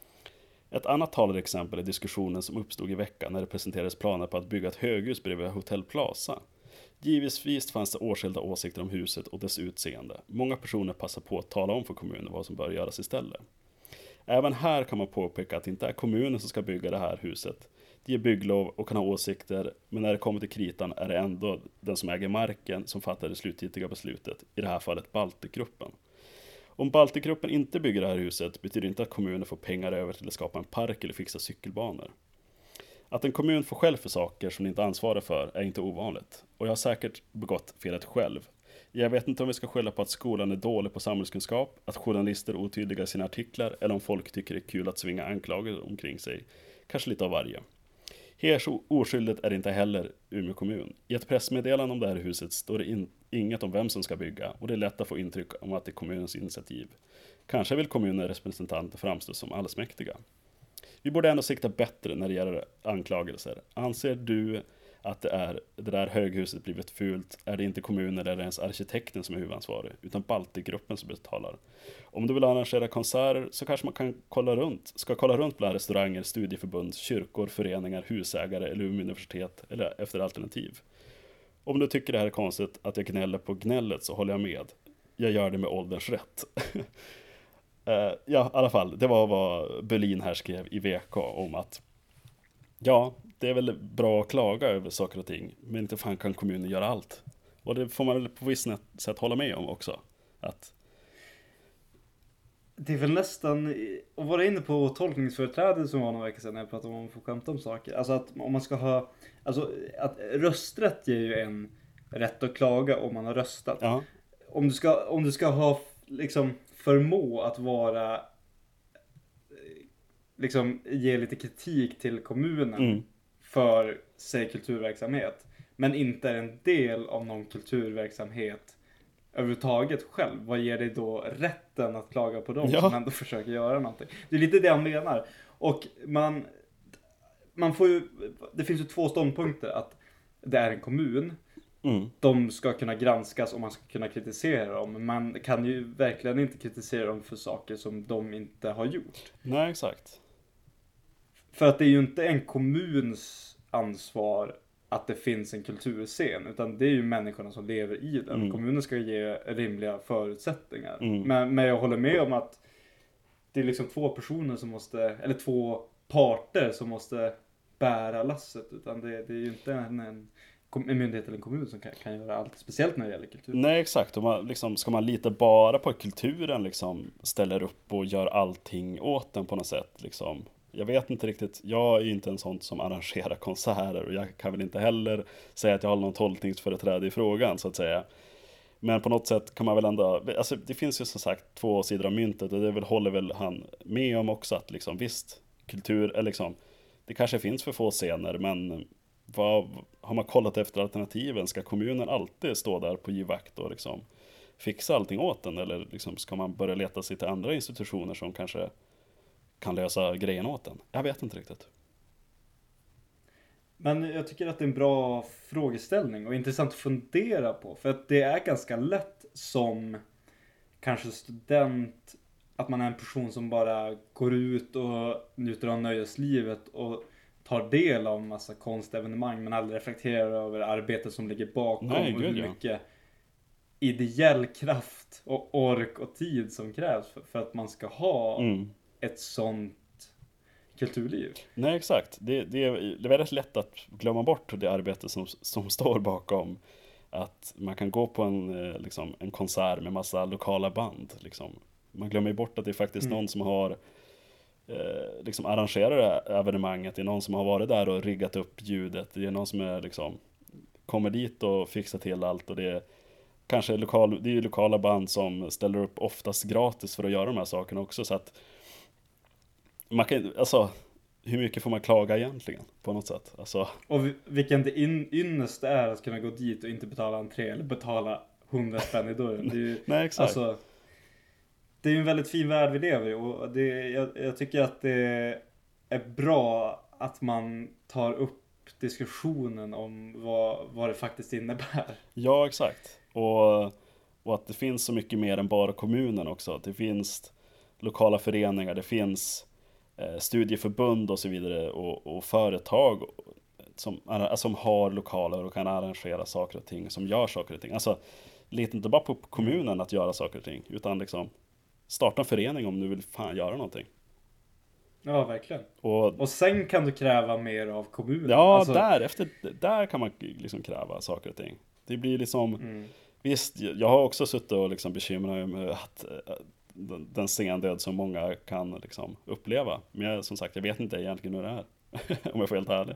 Ett annat talande exempel är diskussionen som uppstod i veckan när det presenterades planer på att bygga ett höghus bredvid Hotel Plaza. Givetvis fanns det åtskilda åsikter om huset och dess utseende. Många personer passar på att tala om för kommunen vad som bör göras istället. Även här kan man påpeka att det inte är kommunen som ska bygga det här huset. De ger bygglov och kan ha åsikter, men när det kommer till kritan är det ändå den som äger marken som fattar det slutgiltiga beslutet, i det här fallet Baltikgruppen. Om Baltikgruppen inte bygger det här huset betyder det inte att kommunen får pengar över till att skapa en park eller fixa cykelbanor. Att en kommun får skäll för saker som den inte ansvarar för är inte ovanligt, och jag har säkert begått felet själv. Jag vet inte om vi ska skälla på att skolan är dålig på samhällskunskap, att journalister är otydliga i sina artiklar, eller om folk tycker det är kul att svinga anklagelser omkring sig. Kanske lite av varje. Helt oskyldigt är det inte heller Umeå kommun. I ett pressmeddelande om det här huset står det in, inget om vem som ska bygga, och det är lätt att få intryck om att det är kommunens initiativ. Kanske vill kommunens representanter framstå som allsmäktiga. Vi borde ändå sikta bättre när det gäller anklagelser. Anser du att det, är, det där höghuset blivit fult, är det inte kommunen eller ens arkitekten som är huvudansvarig, utan Baltikgruppen som betalar. Om du vill arrangera konserter så kanske man kan kolla runt, ska kolla runt bland restauranger, studieförbund, kyrkor, föreningar, husägare eller Umeå universitet eller efter alternativ. Om du tycker det här är konstigt att jag gnäller på gnället så håller jag med. Jag gör det med ålderns rätt. uh, ja, i alla fall, det var vad Berlin här skrev i V K om att ja, det är väl bra att klaga över saker och ting, men inte fan kan kommunen göra allt. Och det får man väl på visst sätt hålla med om också. Att... Det är väl nästan, och vara inne på tolkningsföreträdet som var några veckor sedan när jag pratade om att man får skämta om saker. Alltså att om man ska ha, alltså att rösträtt ger ju en rätt att klaga om man har röstat. Ja. Om du ska, om du ska ha liksom förmå att vara, liksom ge lite kritik till kommunen Mm. för, säg, kulturverksamhet, men inte är en del av någon kulturverksamhet överhuvudtaget själv, vad ger dig då rätten att klaga på dem Ja. som ändå försöker göra någonting? Det är lite det han menar. Och man, man får ju, det finns ju två ståndpunkter, att det är en kommun, Mm. de ska kunna granskas och man ska kunna kritisera dem, men man kan ju verkligen inte kritisera dem för saker som de inte har gjort. Nej, exakt. För att det är ju inte en kommuns ansvar att det finns en kulturscen, utan det är ju människorna som lever i den. Mm. Kommunen ska ge rimliga förutsättningar. Mm. Men, men jag håller med om att det är liksom två personer som måste, eller två parter som måste bära lasset, utan det, det är ju inte en, en en myndighet eller en kommun som kan, kan göra allt, speciellt när det gäller kultur. Nej, exakt. Och man, liksom, ska man lita bara på att kulturen liksom, ställer upp och gör allting åt den på något sätt? Liksom. Jag vet inte riktigt. Jag är ju inte en sån som arrangerar konserter och jag kan väl inte heller säga att jag har någon tolkningsföreträde i frågan, så att säga. Men på något sätt kan man väl ändå, alltså det finns ju som sagt två sidor av myntet och det väl, håller väl han med om också att liksom, visst, kultur, eller liksom, det kanske finns för få scener, men vad, har man kollat efter alternativen? Ska kommunen alltid stå där på givakt och liksom fixa allting åt den? Eller liksom, ska man börja leta sig till andra institutioner som kanske kan lösa grejen åt den? Jag vet inte riktigt. Men jag tycker att det är en bra frågeställning och intressant att fundera på. För att det är ganska lätt som kanske student att man är en person som bara går ut och njuter av nöjeslivet och tar del av en massa konstevenemang men aldrig reflekterar över arbetet som ligger bakom. Nej, och gud, hur ja. mycket ideell kraft och ork och tid som krävs för, för att man ska ha Mm. ett sånt kulturliv. Nej, exakt. Det, det, är, det är väldigt lätt att glömma bort det arbete som, som står bakom. Att man kan gå på en, eh, liksom, en konsert med massa lokala band. Liksom. Man glömmer bort att det är faktiskt Mm. någon som har eh, liksom arrangerat evenemanget. Det är någon som har varit där och riggat upp ljudet. Det är någon som är, liksom, kommer dit och fixar till allt. Och det är kanske lokal, det är ju lokala band som ställer upp oftast gratis för att göra de här sakerna också. Så att man kan, alltså, hur mycket får man klaga egentligen på något sätt? Alltså, Och vi- vilken det in, ynnest det är att kunna gå dit och inte betala entré eller betala hundra spänn i dörren. Det är ju, nej, exakt. alltså, det är ju en väldigt fin värld vi lever i och det, jag, jag tycker att det är bra att man tar upp diskussionen om vad, vad det faktiskt innebär. Ja, exakt. Och, och att det finns så mycket mer än bara kommunen också. Det finns lokala föreningar, det finns eh, studieförbund och så vidare och, och företag som, som har lokaler och kan arrangera saker och ting, som gör saker och ting. Alltså, lita inte bara på kommunen att göra saker och ting, utan liksom starta en förening om du vill fan göra någonting. Ja, verkligen. Och, Och sen kan du kräva mer av kommunen. ja, Alltså, där, efter, där kan man liksom kräva saker och ting. Det blir liksom, mm. visst, jag har också suttit och liksom bekymrat mig med att äh, den, den sendöd som många kan liksom uppleva. Men jag, som sagt, jag vet inte egentligen hur det är. Om jag får helt ärlig.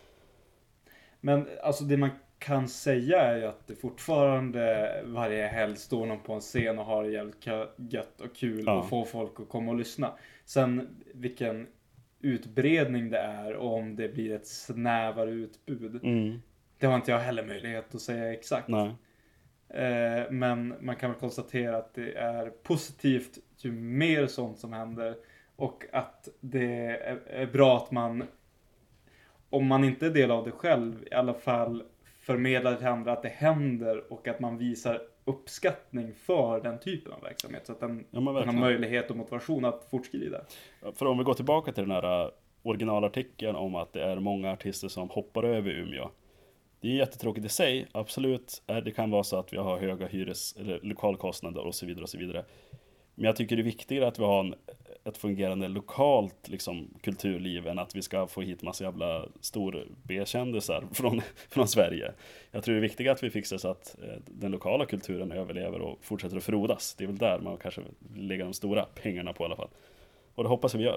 Men alltså det man kan säga är ju att det fortfarande varje helg står någon på en scen och har det jävligt gött och kul Ja. och får folk att komma och lyssna. Sen vilken utbredning det är och om det blir ett snävare utbud. Mm. Det har inte jag heller möjlighet att säga exakt. Nej. Eh, men man kan väl konstatera att det är positivt ju mer sånt som händer och att det är, är bra att man, om man inte är del av det själv, i alla fall förmedlar till andra att det händer och att man visar uppskattning för den typen av verksamhet så att den, Ja, men den har verkligen. möjlighet och motivation att fortskrida. För om vi går tillbaka till den här originalartikeln om att det är många artister som hoppar över Umeå. Det är jättetråkigt i sig, absolut. Det kan vara så att vi har höga hyres- eller lokalkostnader och så vidare och så vidare. Men jag tycker det är viktigare att vi har en, ett fungerande lokalt liksom, kulturliv än att vi ska få hit massa jävla stor B-kändisar från, från Sverige. Jag tror det är viktigare att vi fixar så att eh, den lokala kulturen överlever och fortsätter att frodas. Det är väl där man kanske lägger de stora pengarna på i alla fall. Och det hoppas vi gör.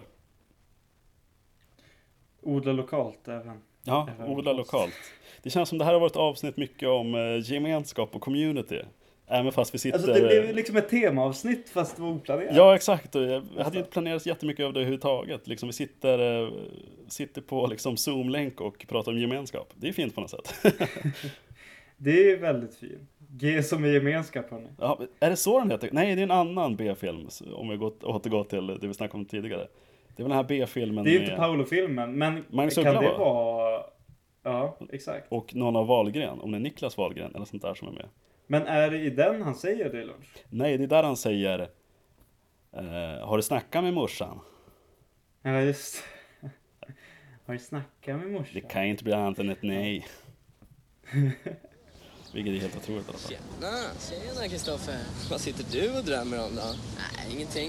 Odla lokalt även. Ja, Även odla lokalt. Det känns som det här har varit ett avsnitt mycket om eh, gemenskap och community. Även fast vi sitter... Alltså det blev liksom ett temaavsnitt fast det var oplanerat. Ja, exakt. Och jag hade inte planerat jättemycket av det överhuvudtaget. Liksom, vi sitter, eh, sitter på liksom, Zoom-länk och pratar om gemenskap. Det är fint på något sätt. Det är väldigt fint. G som är gemenskap, hörni. Ja, är det så den heter? Nej, det är en annan B-film. Om vi gått, återgår till det vi snackade om tidigare. Det är väl den här B-filmen Det är ju inte med... Paolo-filmen, men Magnus kan Uggla, det va? vara... Ja, exakt. Och någon av Wahlgren. Om det är Niklas Wahlgren eller sånt där som är med. Men är det i den han säger det, Lunch? Nej, det är där han säger... Eh, har du snackat med morsan? Ja, just har du snackat med morsan? Det kan ju inte bli annat än ett nej. Vilket är helt otroligt i alla fall. Tjena! Tjena, Kristoffer. Vad sitter du och drömmer om då? Nej, ingenting.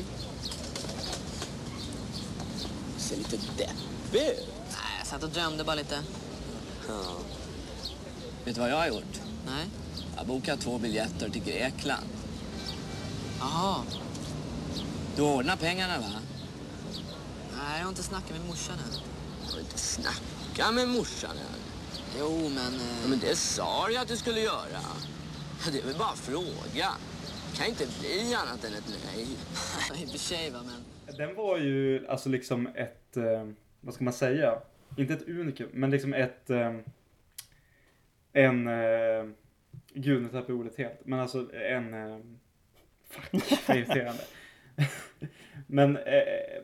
Du ser lite deppig ut. Nej, jag satt och drömde bara lite. Ja. Vet du vad jag har gjort? Nej. Jag har bokat två biljetter till Grekland. Jaha. Du ordnar pengarna, va? Nej, jag har inte snackat med morsan än. Du har inte snackat med morsan än? Jo, men... Eh... Ja, men det sa jag att du skulle göra. Det är väl bara fråga. Det kan inte bli annat än ett nej. I och för sig, va, men... Den var ju alltså liksom ett... Eh, vad ska man säga? Inte ett unikum, men liksom ett... Eh, en... Eh, gud, nu tappar jag ordet helt. Men alltså en... Eh, fuck, vad irriterande. Men... Eh,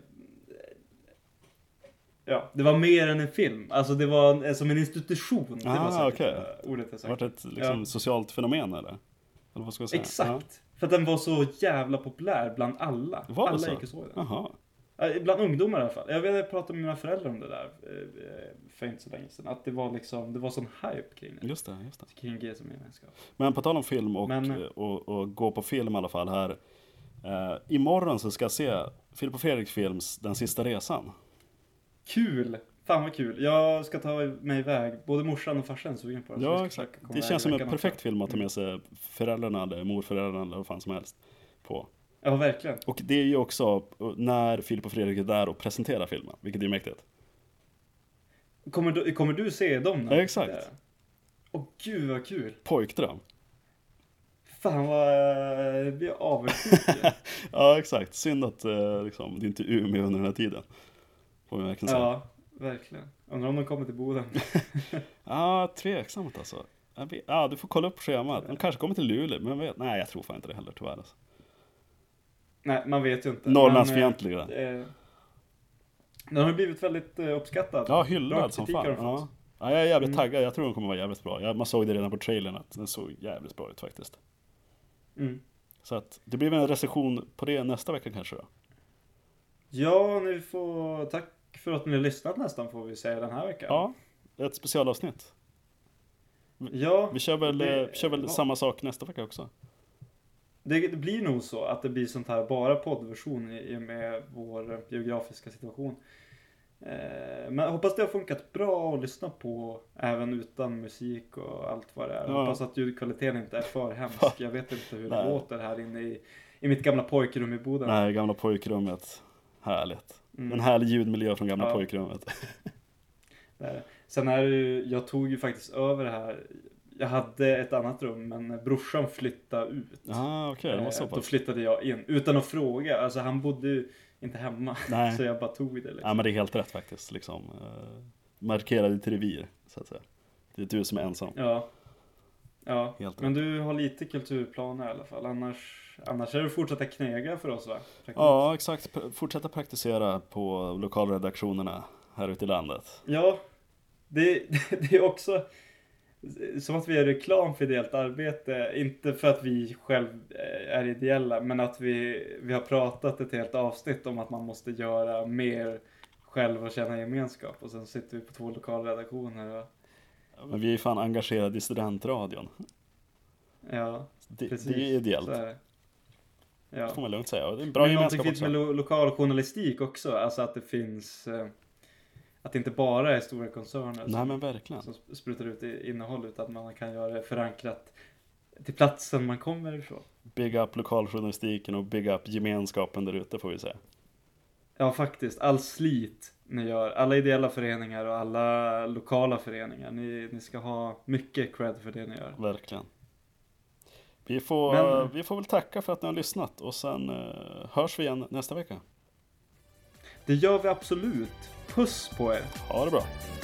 ja, det var mer än en film. Alltså det var eh, som en institution. Det Ah, var så okej. okay. Ordet jag Det har sagt. varit ett liksom, Ja. socialt fenomen, eller? Eller vad ska jag säga? Exakt. För att den var så jävla populär bland alla. Var det alla så? gick och såg den. Jaha. Ja, bland ungdomar i alla fall. Jag vet, jag pratade med mina föräldrar om det där eh, för inte så länge sedan. Att det var liksom, det var sån hype kring det. Just det, just det. Kring G som gemenskap. Men på tal om film och, Men- och, och gå på film i alla fall här. Eh, imorgon så ska jag se Filip och Fredrik films Den sista resan. Kul! Fan vad kul. Jag ska ta mig iväg. Både morsan och farsan är sugen på det. så vi Ja, ska exakt. försöka komma Det iväg känns som i en veckan perfekt också. film att ta med sig föräldrarna eller morföräldrarna eller vad fan som helst på. Ja, verkligen. Och det är ju också när Filip och Fredrik är där och presenterar filmen, vilket är mäktigt. Kommer du, kommer du se dem? Ja, exakt. Åh gud vad kul. Pojkdröm. Fan vad jag blir avundsjuk. Ja, exakt. Synd att eh, liksom, det är inte är Umeå under den här tiden. Får vi verkligen säga. Ja, verkligen. Undrar om de kommer till Boden. Ja, tveksamt alltså. Jag vet, ja, du får kolla upp schemat. De kanske kommer till Luleå, men vet, nej, jag tror fan inte det heller tyvärr. Alltså. Nej, man vet ju inte. Norrlandsfientliga. Men, eh, den har ju blivit väldigt eh, uppskattad. Ja, Bra hyllad som kritik har fan. den Ja. fått. Ja, jag är jävligt Mm. taggad. Jag tror den kommer vara jävligt bra. Jag, man såg det redan på trailern att den såg jävligt bra ut faktiskt. Mm. Så att det blir väl en recension på det nästa vecka kanske då. Ja, ni får... Tack för att ni har lyssnat nästan får vi säga den här veckan. Ja, ett specialavsnitt. Ja, Vi kör väl, det- eh, kör väl ja. samma sak nästa vecka också. Det, det blir nog så att det blir sånt här bara poddversion i, i och med vår geografiska situation. Eh, men jag hoppas det har funkat bra att lyssna på även utan musik och allt vad det är. Jag Ja. hoppas att ljudkvaliteten inte är för hemsk. Jag vet inte hur det Nej. låter här inne i, i mitt gamla pojkrum i Boden. Nej, gamla pojkrummet. Härligt. Mm. En härlig ljudmiljö från gamla Ja. pojkrummet. Det är det. Sen är det ju, jag tog ju faktiskt över det här. Jag hade ett annat rum men brorsan flyttade ut. Ah, okej, det var så Eh, Då pass. flyttade jag in utan att fråga. Alltså han bodde ju inte hemma. Nej. Så jag bara tog det liksom. Ja, men det är helt rätt faktiskt. Liksom, eh, markera ditt revir, så att säga. Det är du som är ensam. Ja. Ja, Helt men du har lite kulturplaner i alla fall. Annars, annars är det fortsätta knega för oss va? Praktiskt. Ja, exakt. P- Fortsätta praktisera på lokalredaktionerna här ute i landet. Ja, det, det är också som att vi är reklam för ideellt arbete. Inte för att vi själv är ideella, men att vi, vi har pratat ett helt avsnitt om att man måste göra mer själv och känna gemenskap. Och sen sitter vi på två lokalredaktioner och Men vi är ju fan engagerade i studentradion. ja, Det, precis. det är ideellt. Så är det. Ja. Det får man lugnt säga. Och det är en bra Men någonting gemenskap fint med också. lo- lokal journalistik också. Alltså att det finns eh, att det inte bara är stora koncerner Nej, som, men verkligen. som sprutar ut i innehåll, utan att man kan göra det förankrat till platsen man kommer ifrån. Big up lokaljournalistiken och big up gemenskapen där ute, får vi säga. Ja, faktiskt. All slit ni gör. Alla ideella föreningar och alla lokala föreningar. Ni, ni ska ha mycket cred för det ni gör. Verkligen. Vi får, Men- vi får väl tacka för att ni har lyssnat och sen uh, hörs vi igen nästa vecka. Det gör vi absolut. Puss på er! Ha det bra.